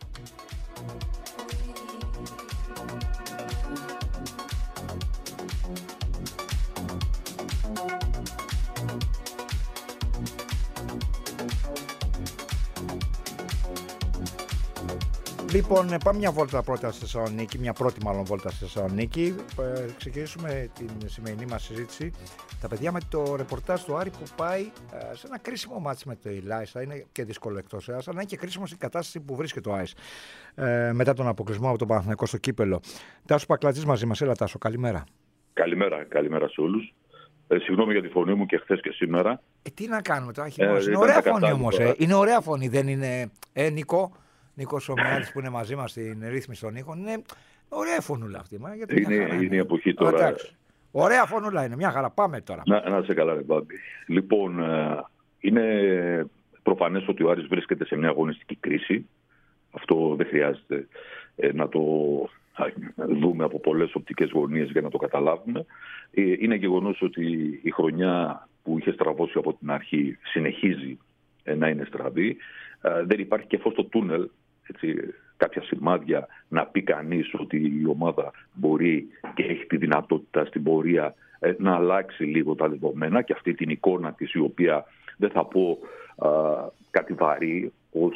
Λοιπόν, πάμε μια βόλτα πρώτα στη Θεσσαλονίκη, μια πρώτη μάλλον βόλτα στη Θεσσαλονίκη. Ξεκινήσουμε την σημερινή μας συζήτηση. Τα παιδιά με το ρεπορτάζ του Άρη που πάει σε ένα κρίσιμο μάτς με το Ιλάης. Θα είναι και δύσκολο εκτός έδρας, αλλά είναι και κρίσιμο στην κατάσταση που βρίσκεται ο Άρης μετά τον αποκλεισμό από τον Παναθηναϊκό στο κύπελο. Τάσο Πακλατζής μαζί μας. Έλα, Τάσο, καλημέρα. Καλημέρα σε όλους. Συγγνώμη για τη φωνή μου και χθες και σήμερα. Τι να κάνουμε τώρα, είναι ωραία φωνή όμως. Είναι ωραία φωνή, δεν είναι, Νίκος Ομιάδης που είναι μαζί μας στην ρύθμιση των ήχων, είναι ωραία φωνούλα αυτή. Είναι η εποχή τώρα. Ωραία φωνούλα είναι, μια χαρά. Πάμε τώρα. Να σε καλά, ρε Μπάμπη. Λοιπόν, είναι προφανές ότι ο Άρης βρίσκεται σε μια αγωνιστική κρίση. Αυτό δεν χρειάζεται να το δούμε από πολλές οπτικές γωνίες για να το καταλάβουμε. Είναι γεγονός ότι η χρονιά που είχε στραβώσει από την αρχή συνεχίζει να είναι στραβή. Δεν υπάρχει και φως στο τούνελ, έτσι, κάποια σημάδια να πει κανείς ότι η ομάδα μπορεί και έχει τη δυνατότητα στην πορεία να αλλάξει λίγο τα δεδομένα και αυτή την εικόνα της, η οποία δεν θα πω κάτι βαρύ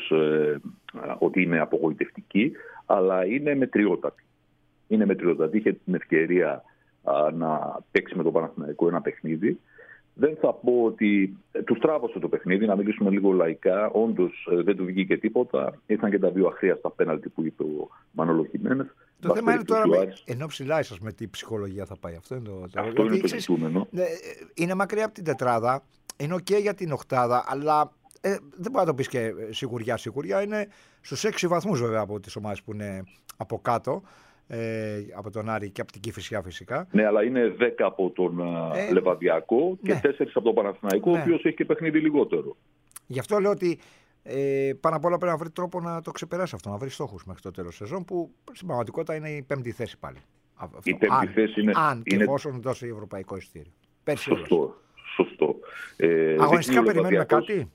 ότι είναι απογοητευτική, αλλά είναι μετριότατη. Είχε την ευκαιρία να παίξει με τον Παναθηναϊκό ένα παιχνίδι. Δεν θα πω ότι του τράβωσε το παιχνίδι, να μιλήσουμε λίγο λαϊκά. Όντως δεν του βγήκε τίποτα. Ήρθαν και τα δύο αχρίαστα πέναλτι που είπε ο Μανώλο Χιμένεθ. Το θέμα είναι τώρα, ενώ ψηλά ίσως με τι ψυχολογία θα πάει αυτό. Αυτό είναι το ζητούμενο. Είναι μακριά από την τετράδα, είναι ok για την οκτάδα, αλλά δεν μπορεί να το πεις και σιγουριά. Είναι στους 6 βαθμούς βέβαια από τις ομάδες που είναι από κάτω. Από τον Άρη και από την Κηφισιά φυσικά. Ναι, αλλά είναι 10 από τον Λεβαδιακό και 4 από τον Παναθηναϊκό, ο οποίος έχει και παιχνίδι λιγότερο. Γι' αυτό λέω ότι πάνω απ' όλα πρέπει να βρει τρόπο να το ξεπεράσει αυτό, να βρει στόχους μέχρι το τέλος σεζόν, που στην πραγματικότητα είναι η 5η θέση πάλι. Η 5η θέση είναι. Αν και εφόσον δώσει ευρωπαϊκό εισιτήριο. Σωστό. Αγωνιστικά περιμένουμε κάτι.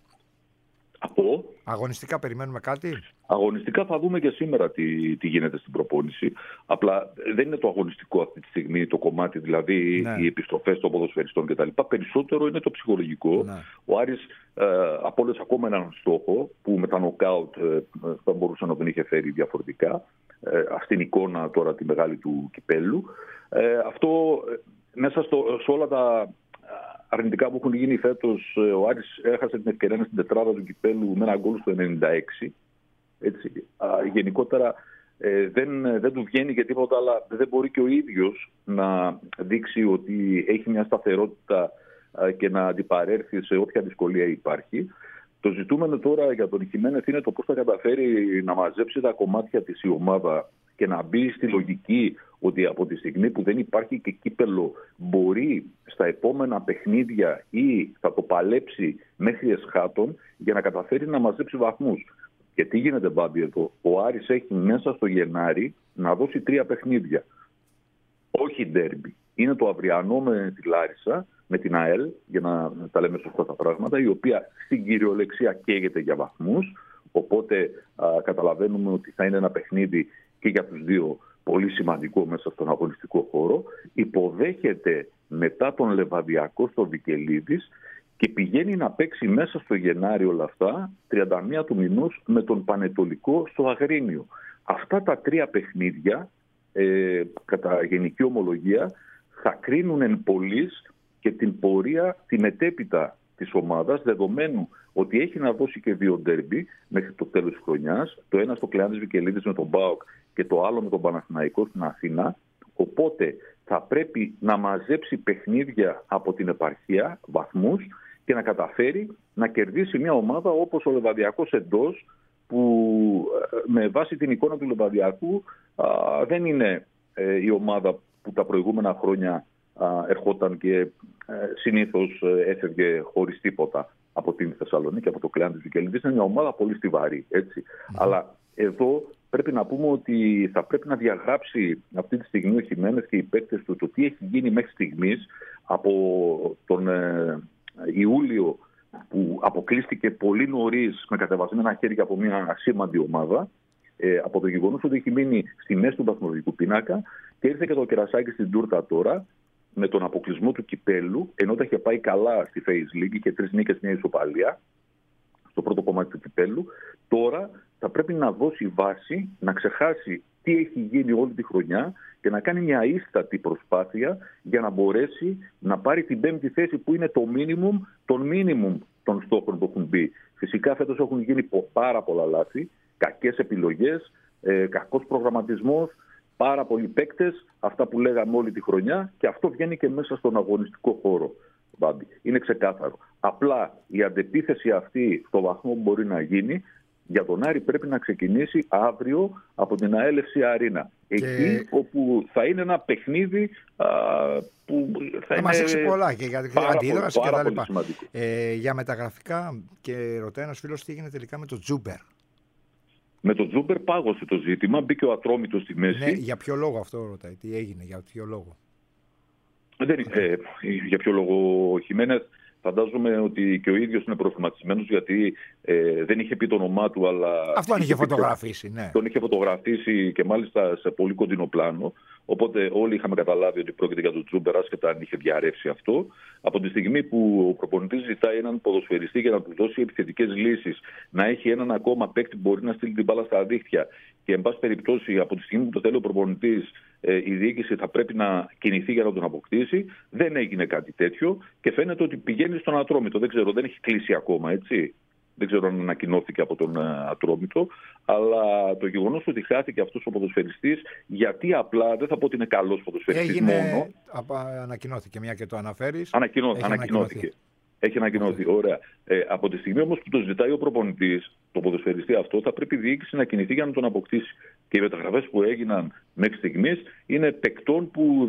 Αγωνιστικά περιμένουμε κάτι. Αγωνιστικά θα δούμε και σήμερα τι γίνεται στην προπόνηση. Απλά δεν είναι το αγωνιστικό αυτή τη στιγμή το κομμάτι, δηλαδή οι επιστροφές των ποδοσφαιριστών κτλ. Περισσότερο είναι το ψυχολογικό. Ναι. Ο Άρης απόλυσε ακόμα έναν στόχο που με τα νοκάουτ θα μπορούσε να τον είχε φέρει διαφορετικά. Αυτήν την εικόνα τώρα τη μεγάλη του κυπέλου. Αυτό μέσα σε όλα τα αρνητικά που έχουν γίνει φέτος, ο Άρης έχασε την ευκαιρία στην τετράδα του κυπέλου με ένα γκολ στο 96. Έτσι. Γενικότερα δεν του βγαίνει και τίποτα, αλλά δεν μπορεί και ο ίδιος να δείξει ότι έχει μια σταθερότητα και να αντιπαρέλθει σε όποια δυσκολία υπάρχει. Το ζητούμενο τώρα για τον Χιμένεθ είναι το πώς θα καταφέρει να μαζέψει τα κομμάτια της η ομάδα και να μπει στη λογική ότι από τη στιγμή που δεν υπάρχει και κύπελο μπορεί στα επόμενα παιχνίδια ή θα το παλέψει μέχρι εσχάτων για να καταφέρει να μαζέψει βαθμούς. Και τι γίνεται, Μπάμπη, εδώ. Ο Άρης έχει μέσα στο Γενάρη να δώσει 3 παιχνίδια. Όχι ντέρμπι. Είναι το αυριανό με τη Λάρισα, με την ΑΕΛ, για να τα λέμε σωστά τα πράγματα, η οποία στην κυριολεξία καίγεται για βαθμούς. Οπότε καταλαβαίνουμε ότι θα είναι ένα παιχνίδι και για τους δύο πολύ σημαντικό μέσα στον αγωνιστικό χώρο. Υποδέχεται μετά τον Λεβαδιακό στο Βικελίδης και πηγαίνει να παίξει μέσα στο Γενάρη όλα αυτά, 31 του μηνός, με τον Πανετολικό στο Αγρίνιο. Αυτά τα 3 παιχνίδια, κατά γενική ομολογία, θα κρίνουν εν πολλοίς και την πορεία, τη μετέπειτα της ομάδας, δεδομένου ότι έχει να δώσει και 2 ντέρμπι μέχρι το τέλος της χρονιάς, το ένα στο Κλεάνδης Βικελίδης με τον ΠΑΟΚ και το άλλο με τον Παναθηναϊκό στην Αθήνα. Οπότε θα πρέπει να μαζέψει παιχνίδια από την επαρχία, βαθμούς, και να καταφέρει να κερδίσει μια ομάδα όπως ο Λεβαδιακός εντός, που με βάση την εικόνα του Λεβαδιακού δεν είναι η ομάδα που τα προηγούμενα χρόνια ερχόταν και συνήθως έφευγε χωρίς τίποτα από την Θεσσαλονίκη, από το Κλεάν της Βικελίδης. Είναι μια ομάδα πολύ στιβαρή, έτσι. Αλλά εδώ πρέπει να πούμε ότι θα πρέπει να διαγράψει αυτή τη στιγμή ο Χιμένεθ και οι παίκτες του το τι έχει γίνει μέχρι στιγμής από τον Ιούλιο, που αποκλείστηκε πολύ νωρίς με κατεβασμένα χέρια από μια ασήμαντη ομάδα, από το γεγονός ότι έχει μείνει στη μέση του βαθμολογικού πίνακα, και ήρθε και το κερασάκι στην τούρτα τώρα με τον αποκλεισμό του κυπέλου, ενώ τα είχε πάει καλά στη Face League και 3 νίκες, μια ισοπαλία στο πρώτο κομμάτι του κυπέλου. Τώρα θα πρέπει να δώσει βάση, να ξεχάσει τι έχει γίνει όλη τη χρονιά και να κάνει μια ίστατη προσπάθεια για να μπορέσει να πάρει την 5η θέση, που είναι το minimum των στόχων που έχουν μπει. Φυσικά φέτος έχουν γίνει πάρα πολλά λάθη, κακές επιλογές, κακός προγραμματισμός, πάρα πολλοί παίκτες, αυτά που λέγαμε όλη τη χρονιά, και αυτό βγαίνει και μέσα στον αγωνιστικό χώρο. Είναι ξεκάθαρο. Απλά η αντεπίθεση αυτή στο βαθμό που μπορεί να γίνει για τον Άρη πρέπει να ξεκινήσει αύριο από την ΑΕΛ-FC Αρίνα. Εκεί όπου θα είναι ένα παιχνίδι που θα μας δείξει πολλά και για την αντίδραση και τα λοιπά. Για μεταγραφικά, και ρωτάει ένας φίλος τι έγινε τελικά με το Τζούμπερ. Με το Τζούμπερ πάγωσε το ζήτημα, μπήκε ο Ατρόμητος στη μέση. Ναι, για ποιο λόγο αυτό ρωτάει, τι έγινε, για ποιο λόγο? Για ποιο λόγο ο Χιμένεθ, φαντάζομαι ότι και ο ίδιος είναι προβληματισμένος, γιατί δεν είχε πει το όνομά του, αλλά... Αυτό είχε φωτογραφίσει, ναι. Τον είχε φωτογραφίσει και μάλιστα σε πολύ κοντινό πλάνο. Οπότε όλοι είχαμε καταλάβει ότι πρόκειται για τον Τζούμπερ, άσχετα αν είχε διαρρεύσει αυτό. Από τη στιγμή που ο προπονητής ζητάει έναν ποδοσφαιριστή για να του δώσει επιθετικές λύσεις, να έχει έναν ακόμα παίκτη που μπορεί να στείλει την μπάλα στα δίχτυα, και εν πάση περιπτώσει από τη στιγμή που το θέλει ο προπονητής, η διοίκηση θα πρέπει να κινηθεί για να τον αποκτήσει, δεν έγινε κάτι τέτοιο και φαίνεται ότι πηγαίνει στον Ατρόμητο. Δεν ξέρω, δεν έχει κλείσει ακόμα, έτσι. Δεν ξέρω αν ανακοινώθηκε από τον Ατρόμητο, αλλά το γεγονός ότι χάθηκε αυτός ο ποδοσφαιριστής, γιατί απλά δεν θα πω ότι είναι καλός ποδοσφαιριστής μόνο. Ανακοινώθηκε, μια και το αναφέρεις. Ανακοινώθηκε. Έχει ανακοινωθεί. Ωραία. Από τη στιγμή όμως που το ζητάει ο προπονητής, το ποδοσφαιριστή αυτό, θα πρέπει η διοίκηση να κινηθεί για να τον αποκτήσει. Και οι μεταγραφές που έγιναν μέχρι στιγμής είναι παικτών που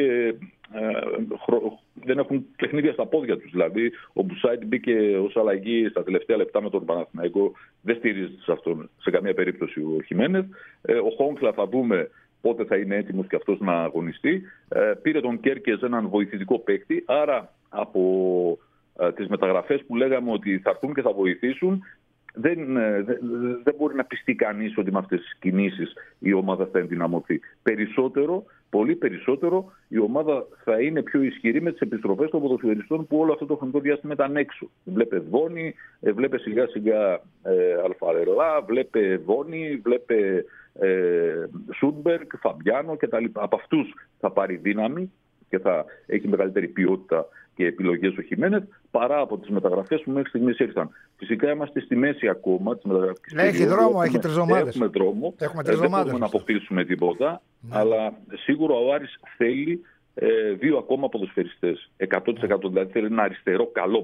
δεν έχουν παιχνίδια στα πόδια τους. Δηλαδή, ο Μπουσάιτ μπήκε ως αλλαγή στα τελευταία λεπτά με τον Παναθηναϊκό. Δεν στηρίζεται σε αυτόν σε καμία περίπτωση ο Χιμένεθ. Ο Χόγκλα θα δούμε πότε θα είναι έτοιμος και αυτός να αγωνιστεί. Πήρε τον Κέρκες, έναν βοηθητικό παίκτη. Άρα, από τις μεταγραφές που λέγαμε ότι θα έρθουν και θα βοηθήσουν, δεν μπορεί να πιστεί κανείς ότι με αυτές τις κινήσεις η ομάδα θα ενδυναμωθεί. Πολύ περισσότερο, η ομάδα θα είναι πιο ισχυρή με τις επιστροφές των ποδοσφαιριστών που όλο αυτό το χρονικό διάστημα ήταν έξω. Βλέπε Βόνη, βλέπε σιγά σιγά Αλφαρελά, βλέπε Βόνη, βλέπε Σούντμπεργκ, Φαμπιάνο κτλ. Από αυτούς θα πάρει δύναμη και θα έχει μεγαλύτερη ποιότητα και επιλογές ο Χιμένεθ, παρά από τις μεταγραφές που μέχρι στιγμής ήρθαν. Φυσικά είμαστε στη μέση ακόμα της μεταγραφικής περίοδου. Έχει δρόμο, έχει 3 εβδομάδες. Έχουμε δρόμο. Δεν μπορούμε να αποκτήσουμε τίποτα, αλλά σίγουρα ο Άρης θέλει 2 ακόμα ποδοσφαιριστές. 100% δηλαδή θέλει ένα αριστερό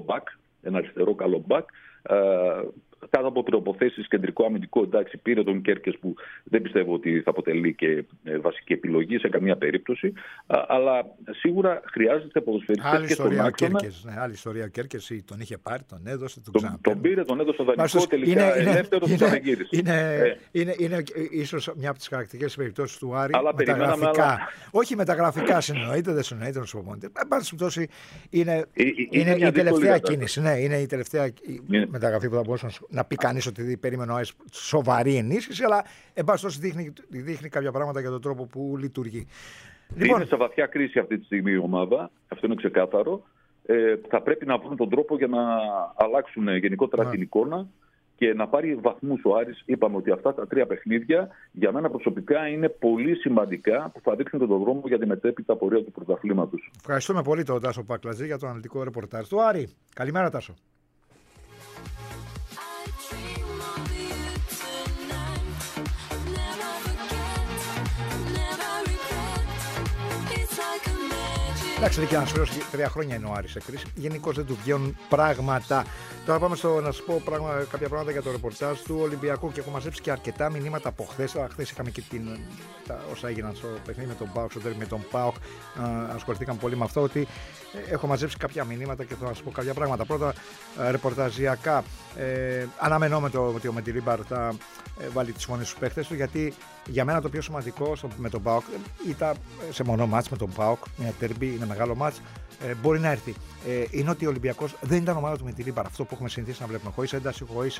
καλό μπακ. Κάτω από προποθέσεις κεντρικό αμυντικό, εντάξει, πήρε τον Κέρκες που δεν πιστεύω ότι θα αποτελεί και βασική επιλογή σε καμία περίπτωση. Αλλά σίγουρα χρειάζεται ποδοσφαιριστές και στον άξονα. Άλλη ιστορία ο Κέρκες, τον είχε πάρει, τον έδωσε, τον πήρε, τον έδωσε δανεικό, τελικά ελεύθερος και ξαναγύρισε. Είναι ίσως μια από τις χαρακτηριστικές περιπτώσεις του Άρη. Μεταγραφικά. Όχι μεταγραφικά συνοείται, δεν συνοείται να σου πω. Εν πάση περιπτώσει είναι η τελευταία κίνηση. Ναι, είναι η τελευταία μεταγραφή που θα μπορούσε να πει κανείς ότι περίμενε ο Άρης σοβαρή ενίσχυση, αλλά εν πάση περιπτώσει δείχνει κάποια πράγματα για τον τρόπο που λειτουργεί. Λοιπόν, είναι σε βαθιά κρίση αυτή τη στιγμή η ομάδα, αυτό είναι ξεκάθαρο. Θα πρέπει να βρουν τον τρόπο για να αλλάξουν γενικότερα την εικόνα και να πάρει βαθμούς ο Άρης. Είπαμε ότι αυτά τα 3 παιχνίδια για μένα προσωπικά είναι πολύ σημαντικά, που θα δείξουν τον δρόμο για τη μετέπειτα πορεία του πρωταθλήματος. Ευχαριστούμε πολύ τον Τάσο Πακλατζή για το αναλυτικό ρεπορτάζ του Άρη. Καλημέρα, Τάσο. Like a magic Εντάξει, δεν και να σου 3 χρόνια είναι ο Άρης σε κρίση. Γενικώς δεν του βγαίνουν πράγματα. Τώρα πάμε να σου πω κάποια πράγματα για το ρεπορτάζ του Ολυμπιακού και έχω μαζέψει και αρκετά μηνύματα από χθες. Χθες είχαμε και όσα έγιναν στο παιχνίδι με τον ΠΑΟΚ, στο τέρμι με τον ΠΑΟΚ. Ασχοληθήκαμε πολύ με αυτό. Ότι έχω μαζέψει κάποια μηνύματα και θα σας πω κάποια πράγματα. Πρώτα, ρεπορταζιακά. Αναμενόμενο ότι ο Μεντιλίμπαρ θα βάλει τις φωνές στους παίχτες του, γιατί για μένα το πιο σημαντικό με τον ΠΑΟΚ ήταν σε μονό μάτς με τον ΠΑΟΚ, μια τερμπή, είναι μεγάλο μάτς, μπορεί να έρθει. Είναι ότι ο Ολυμπιακός δεν ήταν ομάδα του Μεντιλίμπαρ, αυτό που έχουμε συνηθίσει να βλέπουμε, χωρίς ένταση, χωρίς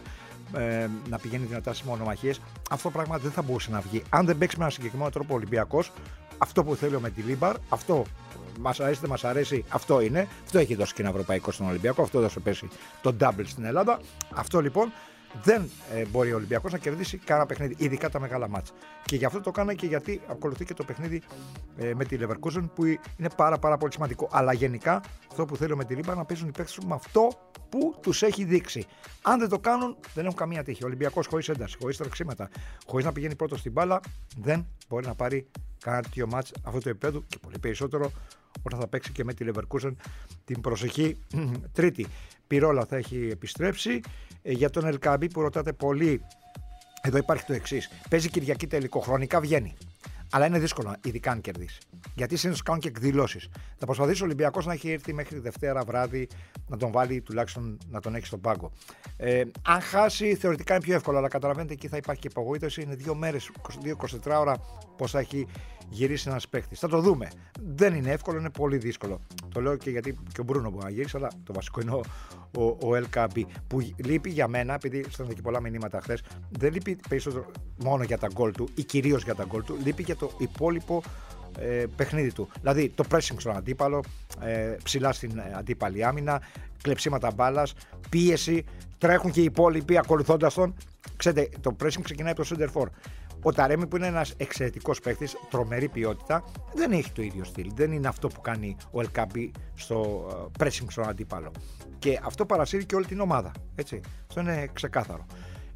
να πηγαίνει δυνατά στις μονομαχίες. Αυτό το πράγμα δεν θα μπορούσε να βγει. Αν δεν παίξει με ένα συγκεκριμένο τρόπο ο Ολυμπιακός, αυτό που θέλει ο Μεντιλίμπαρ, αυτό μας αρέσει, δεν μας αρέσει, αυτό είναι. Αυτό έχει δώσει και ένα ευρωπαϊκό στον Ολυμπιακό, αυτό έδωσε πέρσι τον double στην Ελλάδα. Αυτό λοιπόν δεν μπορεί ο Ολυμπιακός να κερδίσει κανένα παιχνίδι, ειδικά τα μεγάλα μάτς. Και γι' αυτό το κάνω και γιατί ακολουθεί και το παιχνίδι με τη Leverkusen, που είναι πάρα πολύ σημαντικό. Αλλά γενικά αυτό που θέλω με τη Λίμπα να παίζουν οι παίκτες με αυτό που τους έχει δείξει. Αν δεν το κάνουν, δεν έχουν καμία τύχη. Ο Ολυμπιακός χωρίς ένταση, χωρίς τρεξίματα, χωρίς να πηγαίνει πρώτο στην μπάλα, δεν μπορεί να πάρει κανένα τέτοιο μάτς αυτού του επίπεδου και πολύ περισσότερο όταν θα παίξει και με τη Leverkusen την προσεχή Τρίτη. Πυρόλα θα έχει επιστρέψει. Για τον Ελκαμπή που ρωτάτε πολύ, εδώ υπάρχει το εξής. Παίζει Κυριακή τελικό, χρονικά βγαίνει. Αλλά είναι δύσκολο, ειδικά αν κερδίσει. Γιατί συνήθως κάνουν και εκδηλώσεις. Θα προσπαθήσει ο Ολυμπιακός να έχει έρθει μέχρι Δευτέρα βράδυ, να τον βάλει τουλάχιστον να τον έχει στον πάγκο. Αν χάσει, θεωρητικά είναι πιο εύκολο, αλλά καταλαβαίνετε εκεί θα υπάρχει και απογοήτευση. Είναι 2 μέρες, 22-23 ώρα πώς θα έχει γυρίσει ένας παίχτης. Θα το δούμε. Δεν είναι εύκολο, είναι πολύ δύσκολο. Το λέω και γιατί και ο Μπρούνο μπορεί να γυρίσει, αλλά το βασικό είναι ο LKB. Που λείπει για μένα, επειδή στέλνω και πολλά μηνύματα χθες, δεν λείπει περισσότερο μόνο για τα γκολ του ή κυρίως για τα γκολ του, λείπει για το υπόλοιπο παιχνίδι του. Δηλαδή το pressing στον αντίπαλο, ψηλά στην αντίπαλη άμυνα, κλεψίματα μπάλας, πίεση, τρέχουν και οι υπόλοιποι ακολουθώντας τον. Ξέρετε, το pressing ξεκινάει από το center for. Ο Ταρέμι, που είναι ένας εξαιρετικός παίκτης, τρομερή ποιότητα, δεν έχει το ίδιο στυλ. Δεν είναι αυτό που κάνει ο Ελκαμπή στο pressing στον αντίπαλο. Και αυτό παρασύρει και όλη την ομάδα. Έτσι. Αυτό είναι ξεκάθαρο.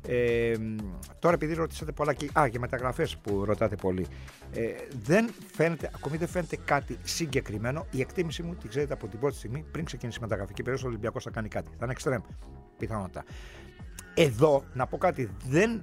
Τώρα, επειδή ρωτήσατε πολλά και μεταγραφές που ρωτάτε πολύ, ακόμη δεν φαίνεται κάτι συγκεκριμένο. Η εκτίμησή μου την ξέρετε από την πρώτη στιγμή, πριν ξεκινήσει η μεταγραφική περίοδος, ο Ολυμπιακός θα κάνει κάτι. Θα είναι extreme πιθανότητα. Εδώ, να πω κάτι, δεν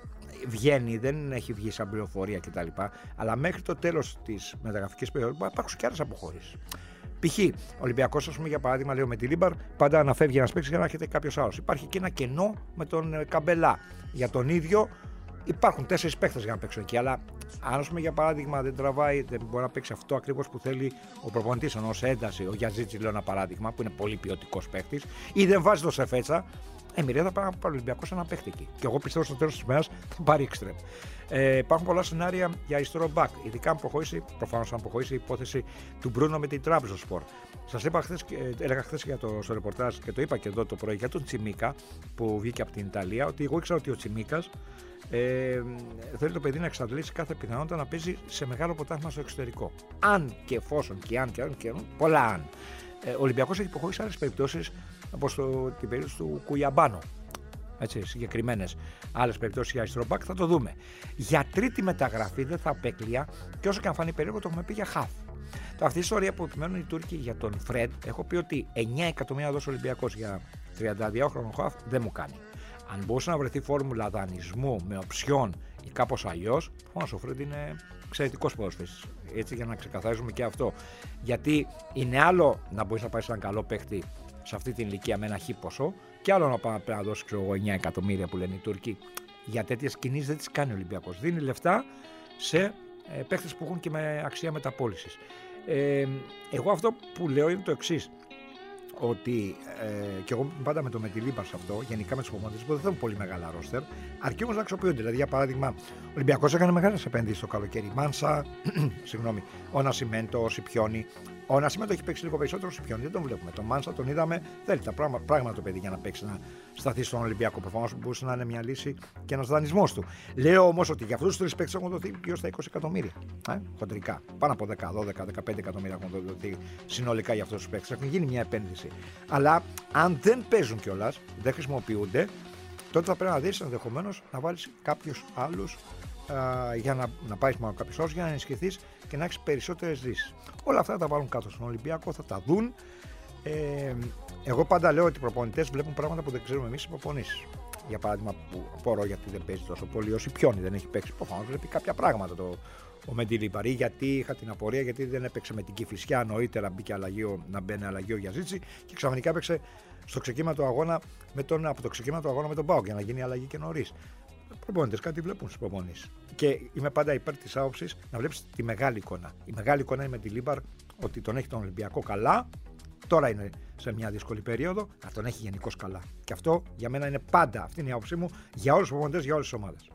έχει βγει σαν πληροφορία κτλ. Αλλά μέχρι το τέλος της μεταγραφικής περίοδου υπάρχουν και άλλες αποχωρήσεις. Π.χ. ο Ολυμπιακός, ας πούμε, για παράδειγμα, λέω με τη Λίμπαρ, πάντα αναφεύγει ένας παίκτης για να έρχεται κάποιος άλλος. Υπάρχει και ένα κενό με τον Καμπελά. Για τον ίδιο υπάρχουν 4 παίκτες για να παίξουν εκεί. Αλλά αν, ας πούμε, για παράδειγμα, δεν τραβάει, δεν μπορεί να παίξει αυτό ακριβώς που θέλει ο προπονητής, ως ένταση, ο Γιαζίτσι, λέω ένα παράδειγμα, που είναι πολύ ποιοτικός παίκτης, ή δεν βάζει το Σεφέτσα, Μοιραία θα πάρει ο Ολυμπιακός ένα παίχτη εκεί. Και εγώ πιστεύω στο τέλος της μέρας θα πάρει εξτρέμ. Υπάρχουν πολλά σενάρια για αριστερό μπακ. Ειδικά αν προχωρήσει, προφανώς αν προχωρήσει η υπόθεση του Μπρούνο με την Τραμπζονσπορ. Σας έλεγα χθες στο ρεπορτάζ και το είπα και εδώ το πρωί για τον Τσιμίκα που βγήκε από την Ιταλία, ότι εγώ ήξερα ότι ο Τσιμίκας θέλει το παιδί να εξαντλήσει κάθε πιθανότητα να παίζει σε μεγάλο πρωτάθλημα στο εξωτερικό. Αν και εφόσον και αν, πολλά αν. Ο Ολυμπιακός έχει προχωρήσει σε άλλες περιπτώσεις, όπως την περίπτωση του Κουιαμπάνο. Έτσι, συγκεκριμένες άλλες περιπτώσεις για αριστερό μπακ, θα το δούμε. Για τρίτη μεταγραφή δεν θα απέκλεια, και όσο και αν φανεί περίεργο, το έχουμε πει για χαφ. Αυτή η ιστορία που επιμένουν οι Τούρκοι για τον Φρεντ, έχω πει ότι 9 εκατομμύρια δώσει ο Ολυμπιακός για 32χρονο χαφ δεν μου κάνει. Αν μπορούσε να βρεθεί φόρμουλα δανεισμού με οψιόν ή κάπως αλλιώς, ο Φρεντ είναι εξαιρετικός ποδοσφαιριστής. Έτσι, για να ξεκαθαρίζουμε και αυτό. Γιατί είναι άλλο να μπορείς να πάρεις έναν καλό παίχτη σε αυτή την ηλικία με ένα χι ποσό, και άλλο να πρέπει να δώσει 9 εκατομμύρια που λένε οι Τούρκοι. Για τέτοιες κινήσεις δεν τις κάνει ο Ολυμπιακός. Δίνει λεφτά σε παίχτες που έχουν και με αξία μεταπώλησης. Εγώ αυτό που λέω είναι το εξής. Ότι και εγώ πάντα με το Μεντιλίμπαρ σε αυτό, γενικά με τους προπονητές που δεν θέλουν πολύ μεγάλα ρόστερ, αρκεί όμως να αξιοποιούνται. Δηλαδή, για παράδειγμα, ο Ολυμπιακός έκανε μεγάλες επενδύσεις το καλοκαίρι. Μάνσα, ο Νασιμέντο, ο Σιπιόνι. Ο Νασιμέντο έχει παίξει λίγο περισσότερο, ο Σιπιόνι δεν τον βλέπουμε. Τον Μάνσα τον είδαμε, θέλει τα πράγματα το παιδί για να παίξει, να σταθεί στον Ολυμπιακό. Προφανώς μπορούσε να είναι μια λύση και ένας δανεισμός του. Λέω όμως ότι για αυτούς τους τρεις παίκτες έχουν δοθεί γύρω στα 20 εκατομμύρια. Χοντρικά. Πάνω από 10, 12, 15 εκατομμύρια έχουν δοθεί συνολικά για αυτούς τους παίκτες. Έχουν γίνει μια επένδυση. Αλλά αν δεν παίζουν κιόλας, δεν χρησιμοποιούνται, τότε θα πρέπει να δεις ενδεχομένως να βάλεις κάποιους άλλους για να πάρεις μόνο κάποιους άλλους για να ενισχυθείς και να έχεις περισσότερες λύσεις. Όλα αυτά θα τα βάλουν κάτω στον Ολυμπιακό, θα τα δουν. Εγώ πάντα λέω ότι οι προπονητές βλέπουν πράγματα που δεν ξέρουμε εμείς οι προπονήσεις. Για παράδειγμα, που απορώ γιατί δεν παίζει τόσο πολύ, όσοι Πιόνι δεν έχει παίξει. Προφανώς βλέπει κάποια πράγματα ο Μεντιλίμπαρ. Γιατί είχα την απορία, γιατί δεν έπαιξε με την Κηφισιά νωρίτερα, μπήκε να μπαίνει αλλαγή ο Γιαζίτσι και ξαφνικά έπαιξε στο ξεκίνημα του αγώνα από το ξεκίνημα του αγώνα με τον ΠΑΟΚ για να γίνει αλλαγή και νωρίς. Οι προπονητές κάτι βλέπουν στις προπονήσεις. Και είμαι πάντα υπέρ της άποψης να βλέπεις τη μεγάλη εικόνα. Η μεγάλη εικόνα είναι με Μεντιλίμπαρ ότι τον έχει τον Ολυμπιακό καλά. Τώρα είναι σε μια δύσκολη περίοδο, να τον έχει γενικώς καλά. Και αυτό για μένα είναι πάντα, αυτή είναι η άποψή μου, για όλους τους προπονητές, για όλες τις ομάδες.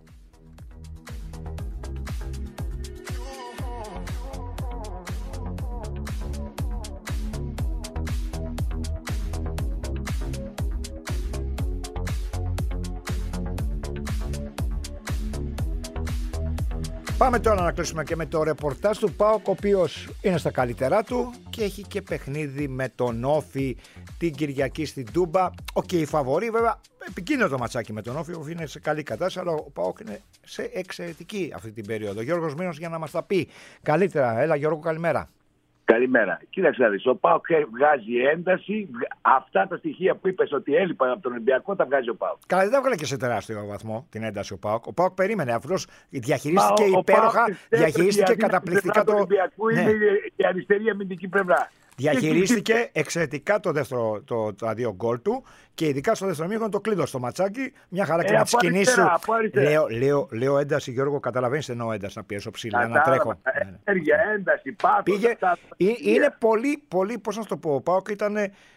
Πάμε τώρα να κλείσουμε και με το ρεπορτάζ του ΠΑΟΚ, ο οποίος είναι στα καλύτερά του και έχει και παιχνίδι με τον Όφη την Κυριακή στην Τούμπα. Η φαβορί βέβαια, επικίνδυνο το ματσάκι με τον Όφη, ο Όφη είναι σε καλή κατάσταση, αλλά ο ΠΑΟΚ είναι σε εξαιρετική αυτή την περίοδο. Γιώργος Μήνος για να μας τα πει καλύτερα. Έλα Γιώργο, καλημέρα. Καλημέρα. Κοίταξε να δεις, ο ΠΑΟΚ βγάζει ένταση. Αυτά τα στοιχεία που είπες ότι έλειπαν από τον Ολυμπιακό τα βγάζει ο ΠΑΟΚ. Καλά, δεν τα έβγαλε και σε τεράστιο βαθμό την ένταση ο ΠΑΟΚ. Ο ΠΑΟΚ περίμενε, αυτός διαχειρίστηκε υπέροχα, διαχειρίστηκε καταπληκτικά το Ολυμπιακού είναι η αριστερή αμυντική πλευρά. Διαχειρίστηκε εξαιρετικά τα δύο γκολ του και ειδικά στο δεύτερο μήχρονο το κλείδωσε στο ματσάκι. Μια χαρά και με τις κινήσεις σου. Λέω ένταση, Γιώργο, καταλαβαίνεις εννοώ ένταση να πιέσω ψηλά, να τρέχω. Ενέργεια, ένταση, πάθος. Είναι πολύ, πώς να το πω, ο ΠΑΟΚ ήταν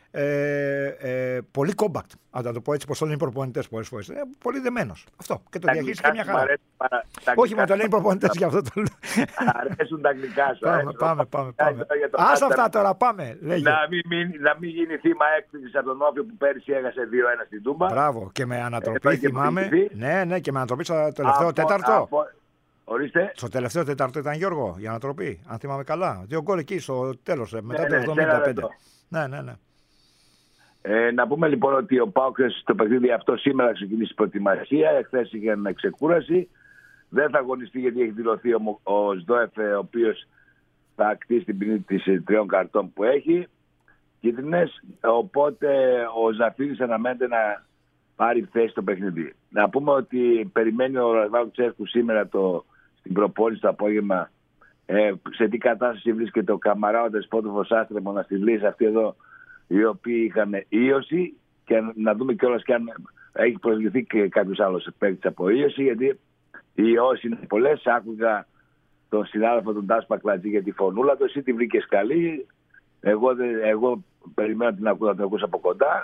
πολύ compact. Αν το πω έτσι, πως το λένε οι προπονητές πολλές φορές. Πολύ δεμένος. Αυτό. Και το διαχειρίστηκε μια χαρά. Όχι, μα το λένε οι προπονητές γι' αυτό το λέω. Αρέσουν τα αγγλικά σου. Πάμε. Άστα αυτά τώρα, πάμε. Να μην γίνει θύμα έκπληξης από τον Όφη που πέρυσι έχασε 2-1 στην Τούμπα. Μπράβο. Και με ανατροπή θυμάμαι. Ναι, και με ανατροπή στο τελευταίο τέταρτο. Ορίστε. Στο τελευταίο τέταρτο ήταν Γιώργο, η ανατροπή. Αν θυμάμαι καλά. 2 γκολ εκεί στο τέλος, μετά το 75. Ναι. Να πούμε λοιπόν ότι ο ΠΑΟΚ στο παιχνίδι αυτό σήμερα ξεκινήσει προετοιμασία. Εχθές είχε ξεκούραση. Δεν θα αγωνιστεί γιατί έχει δηλωθεί ο ΣΔΟΕΦ, ο οποίος θα κτίσει την ποινή της 3 καρτών που έχει. Κίτρινες. Οπότε ο Ζαφύρης αναμένεται να πάρει θέση στο παιχνίδι. Να πούμε ότι περιμένει ο Ρασβάλου Τσέσκου σήμερα στην προπόνηση το απόγευμα σε τι κατάσταση βρίσκεται ο Καμαρά, ο Δεσπότοφος Άστρεμο, να στηλήσει αυτοί εδώ οι οποίοι είχαν ίωση και να δούμε κιόλας και αν έχει προσληφθεί και κάποιος άλλος παίκτης από ίωση, γιατί οι ιώσεις είναι πολλές. Άκουγα τον συνάδελφο τον Τάσο Πακλατζή για τη φωνούλα του, εσύ τη βρήκες καλή. Εγώ περιμένω την ακούσα από κοντά.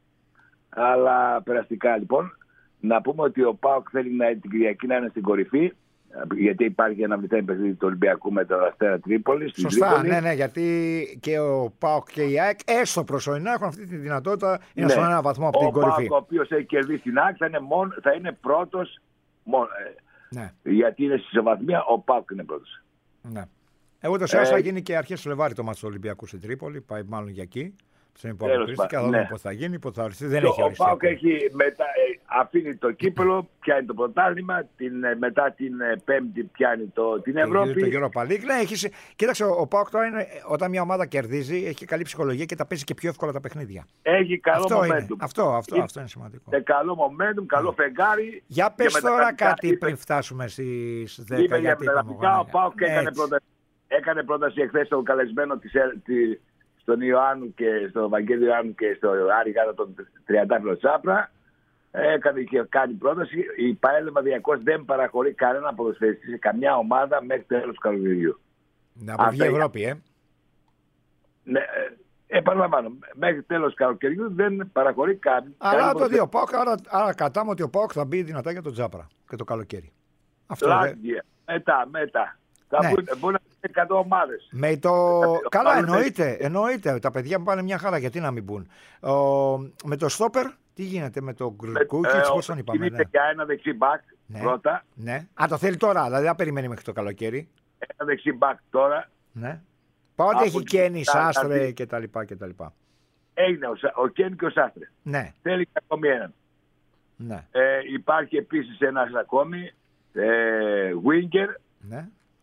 Αλλά περαστικά λοιπόν. Να πούμε ότι ο ΠΑΟΚ θέλει την Κυριακή να είναι στην κορυφή, γιατί υπάρχει ένα μηδέν παιχνίδι του Ολυμπιακού με τον Αστέρα Τρίπολη. Σωστά, ναι, γιατί και ο ΠΑΟΚ και η ΑΕΚ έστω προσωρινά έχουν αυτή τη δυνατότητα να στον ένα βαθμό από την κορυφή. Ο ΠΑΟΚ, ο οποίος έχει κερδίσει την ΑΕΚ, θα είναι πρώτος. Ναι. Γιατί είναι στη ισοβαθμία, ο ΠΑΟΚ είναι πρώτος. Ναι. Εγώ το θα γίνει και αρχές του Φλεβάρι το μάτι του Ολυμπιακού στην Τρίπολη, πάει μάλλον για εκεί. Θα δούμε πώς θα γίνει, πώς θα οριστεί. Δεν έχει οριστεί. Ο ΠΑΟΚ αφήνει το κύπελλο, πιάνει το πρωτάθλημα, μετά την Πέμπτη πιάνει την Ευρώπη. Το Europa League. Ναι, κοίταξε, ο ΠΑΟΚ τώρα είναι, όταν μια ομάδα κερδίζει, έχει καλή ψυχολογία και τα παίζει και πιο εύκολα τα παιχνίδια. Έχει καλό momentum. Αυτό είναι σημαντικό. Καλό momentum, καλό φεγγάρι. Για πες τώρα κάτι πριν φτάσουμε στις 10. Ο ΠΑΟΚ έκανε πρόταση εχθές στον καλεσμένο στον Ιωάννου και στο Βαγγέλη Ιωάννου και στο Άρη Γάτα τον Τριαντάφυλλο Τσάπρα. Κάνει πρόταση. Η ΠΑΕΛ Βαδιακός δεν παραχωρεί κανένα ποδοσφαιριστή σε καμιά ομάδα μέχρι τέλος του καλοκαιριού. Να αποβγεί η Ευρώπη, Ναι, επαναλαμβάνω. Μέχρι τέλος του καλοκαιριού δεν παραχωρεί κανένα. Αλλά το δει ο ΠΑΟΚ, άρα κατάμε ότι ο ΠΑΟΚ θα μπει δυνατά για τον Τσάπρα και το καλοκαίρι. Αυτό μετά. Θα μπουν 100 ομάδες. Καλά, εννοείται. Τα παιδιά μου πάνε μια χαρά, γιατί να μην μπουν. Με το στόπερ, τι γίνεται με το Γκουρκούκιτς, πώς τον είπαμε. Κινείται για ένα δεξί μπακ πρώτα. Ναι. Το θέλει τώρα, δηλαδή δεν περιμένει μέχρι το καλοκαίρι. Ένα δεξί μπακ τώρα. Ναι. Πάω έχει Κένι, Σάστρε κτλ. Έγινε ο Κένι και ο Σάστρε. Ναι. Θέλει και ακόμη έναν. Ναι. Υπάρχει επίσης ένας ακόμη, Winger. Ναι.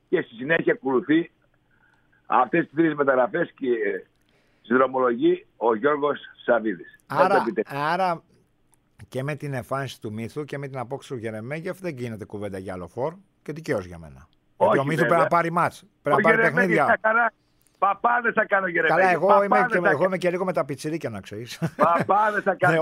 και στη συνέχεια ακολουθεί αυτές τις 3 μεταγραφές και συνδρομολογεί ο Γιώργος Σαββίδης. Άρα και με την εμφάνιση του Μίθου και με την απόκτηση του Γερεμέγεφ δεν γίνεται κουβέντα για άλλο φόρ και δικαίως για μένα. Γιατί ο Μίθου πρέπει να πάρει μάτς, πρέπει να πάρει παιχνίδια. Παπάδες θα κάνω, Γερεμέγεφ. Καλά, εγώ είμαι και λίγο με τα πιτσιρίκια, να ξέρεις. Παπάδες θα κάνω.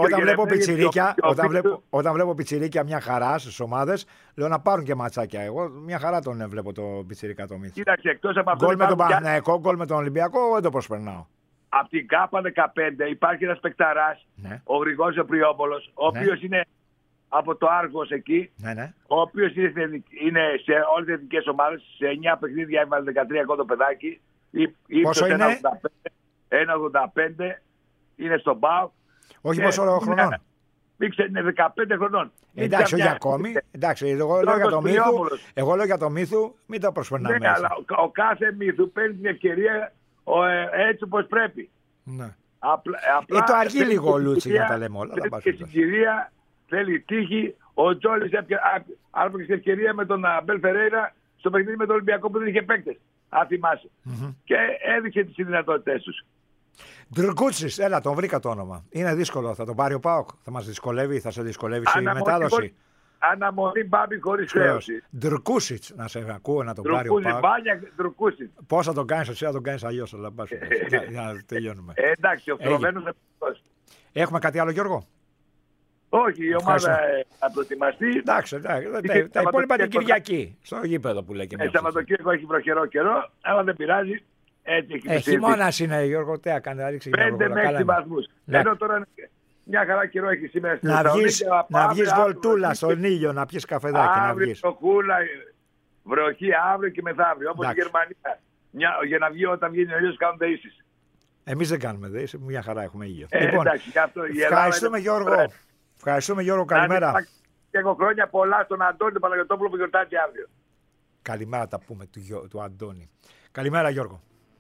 Όταν βλέπω πιτσιρίκια μια χαρά στις ομάδες, λέω να πάρουν και ματσάκια. Εγώ μια χαρά τον βλέπω το πιτσιρικά το Μίθου. Κοίταξε, εκτός από αυτό. Γκολ με τον Παναθηναϊκό, γκολ με τον Ολυμπιακό, δεν το προσπερνάω. Από την ΚΑΠΑ 15 υπάρχει ένας παικταράς, ο Γρηγόρης ο Πριόπολος, ο οποίος είναι από το Άργος εκεί, ο οποίος είναι σε όλες τις εθνικές ομάδες, σε 9 παιχνίδια έβαλε 13 γκολ το παιδάκι. Πόσο είναι? 1,85, είναι στον ΠΑΟΚ. Όχι πόσο χρονών. Είναι 15 χρονών. Εντάξει, όχι ακόμη. Εντάξει, εγώ λέω για το Μίθου, μην το προσπερνάμε. Ναι, αλλά ο κάθε Μίθου παίρνει την ευκαιρία έτσι όπως πρέπει. Ναι. Απλά το αργεί λίγο ο Λούτσι για να τα λέμε όλα. Και συγκυρία, θέλει τύχη. Ο Τζόλης άρπαξε την ευκαιρία με τον Αμπέλ Φερέιρα στο παιχνίδι με τον Ολυμπιακό που δεν είχε παίκτες. Αν θυμάσαι. Και έδειξε τις δυνατότητές τους. Ντρουκούτσις, έλα, τον βρήκα το όνομα. Είναι δύσκολο, θα τον πάρει ο ΠΑΟΚ. Θα μας δυσκολεύει, θα σε δυσκολεύει στη μετάδοση. Αναμονή Μπάμπη χωρίς χρέωση. Ντρουκούσιτς, να σε ακούω να τον πάρει ο ΠΑΟΚ. Πώς θα τον κάνεις εσύ, θα τον κάνεις αλλιώς. Για να τελειώνουμε. Εντάξει, ο Φρομένος έχουμε κάτι άλλο, Γιώργο? Όχι, η ομάδα θα προετοιμαστεί. Εντάξει, τα υπόλοιπα την Κυριακή. Στο γήπεδο που λέει και μια. Σαββατοκύριακο έχει βροχερό καιρό, αλλά δεν πειράζει. Χειμώνας είναι, Γιώργο, τι έκανε, ρίξει 5 με 6 βαθμούς. Ενώ τώρα μια χαρά καιρό έχει σήμερα στην Θεσσαλονίκη. Να βγεις βολτούλα στον ήλιο, να πιεις καφεδάκι, να βγεις. Αύριο βροχή, αύριο και μεθαύριο, όπως η Γερμανία. Για να βγει όταν βγαίνει ο ήλιος κάνουν δεήσεις. Εμείς δεν κάνουμε δεήσεις, μια χαρά έχουμε ήλιο. Λοιπόν, ευχαριστούμε Γιώργο. Ευχαριστούμε Γιώργο, καλημέρα. Και έχω χρόνια πολλά στον Αντώνη τον Παναγιωτόπουλο που γιορτάζει αύριο. Καλημέρα τα πούμε του Αντώνη. Καλημέρα Γιώργο.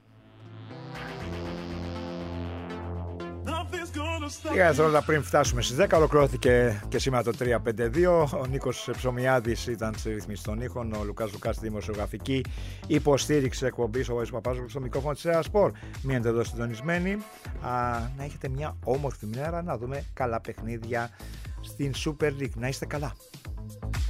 Λίγα δευτερόλεπτα πριν φτάσουμε στις 10, ολοκληρώθηκε και σήμερα το 352. Ο Νίκος Ψωμιάδης ήταν στη ρυθμίση των ήχων, ο Λουκάς Λουκάς στη δημοσιογραφική υποστήριξη εκπομπής, ο Βάης Παπάζογλου στο μικρόφωνο της ΕΡΑ Σπορ. Μείνετε εδώ συντονισμένοι. Να έχετε μια όμορφη μέρα, να δούμε καλά παιχνίδια στην Super League. Να είστε καλά.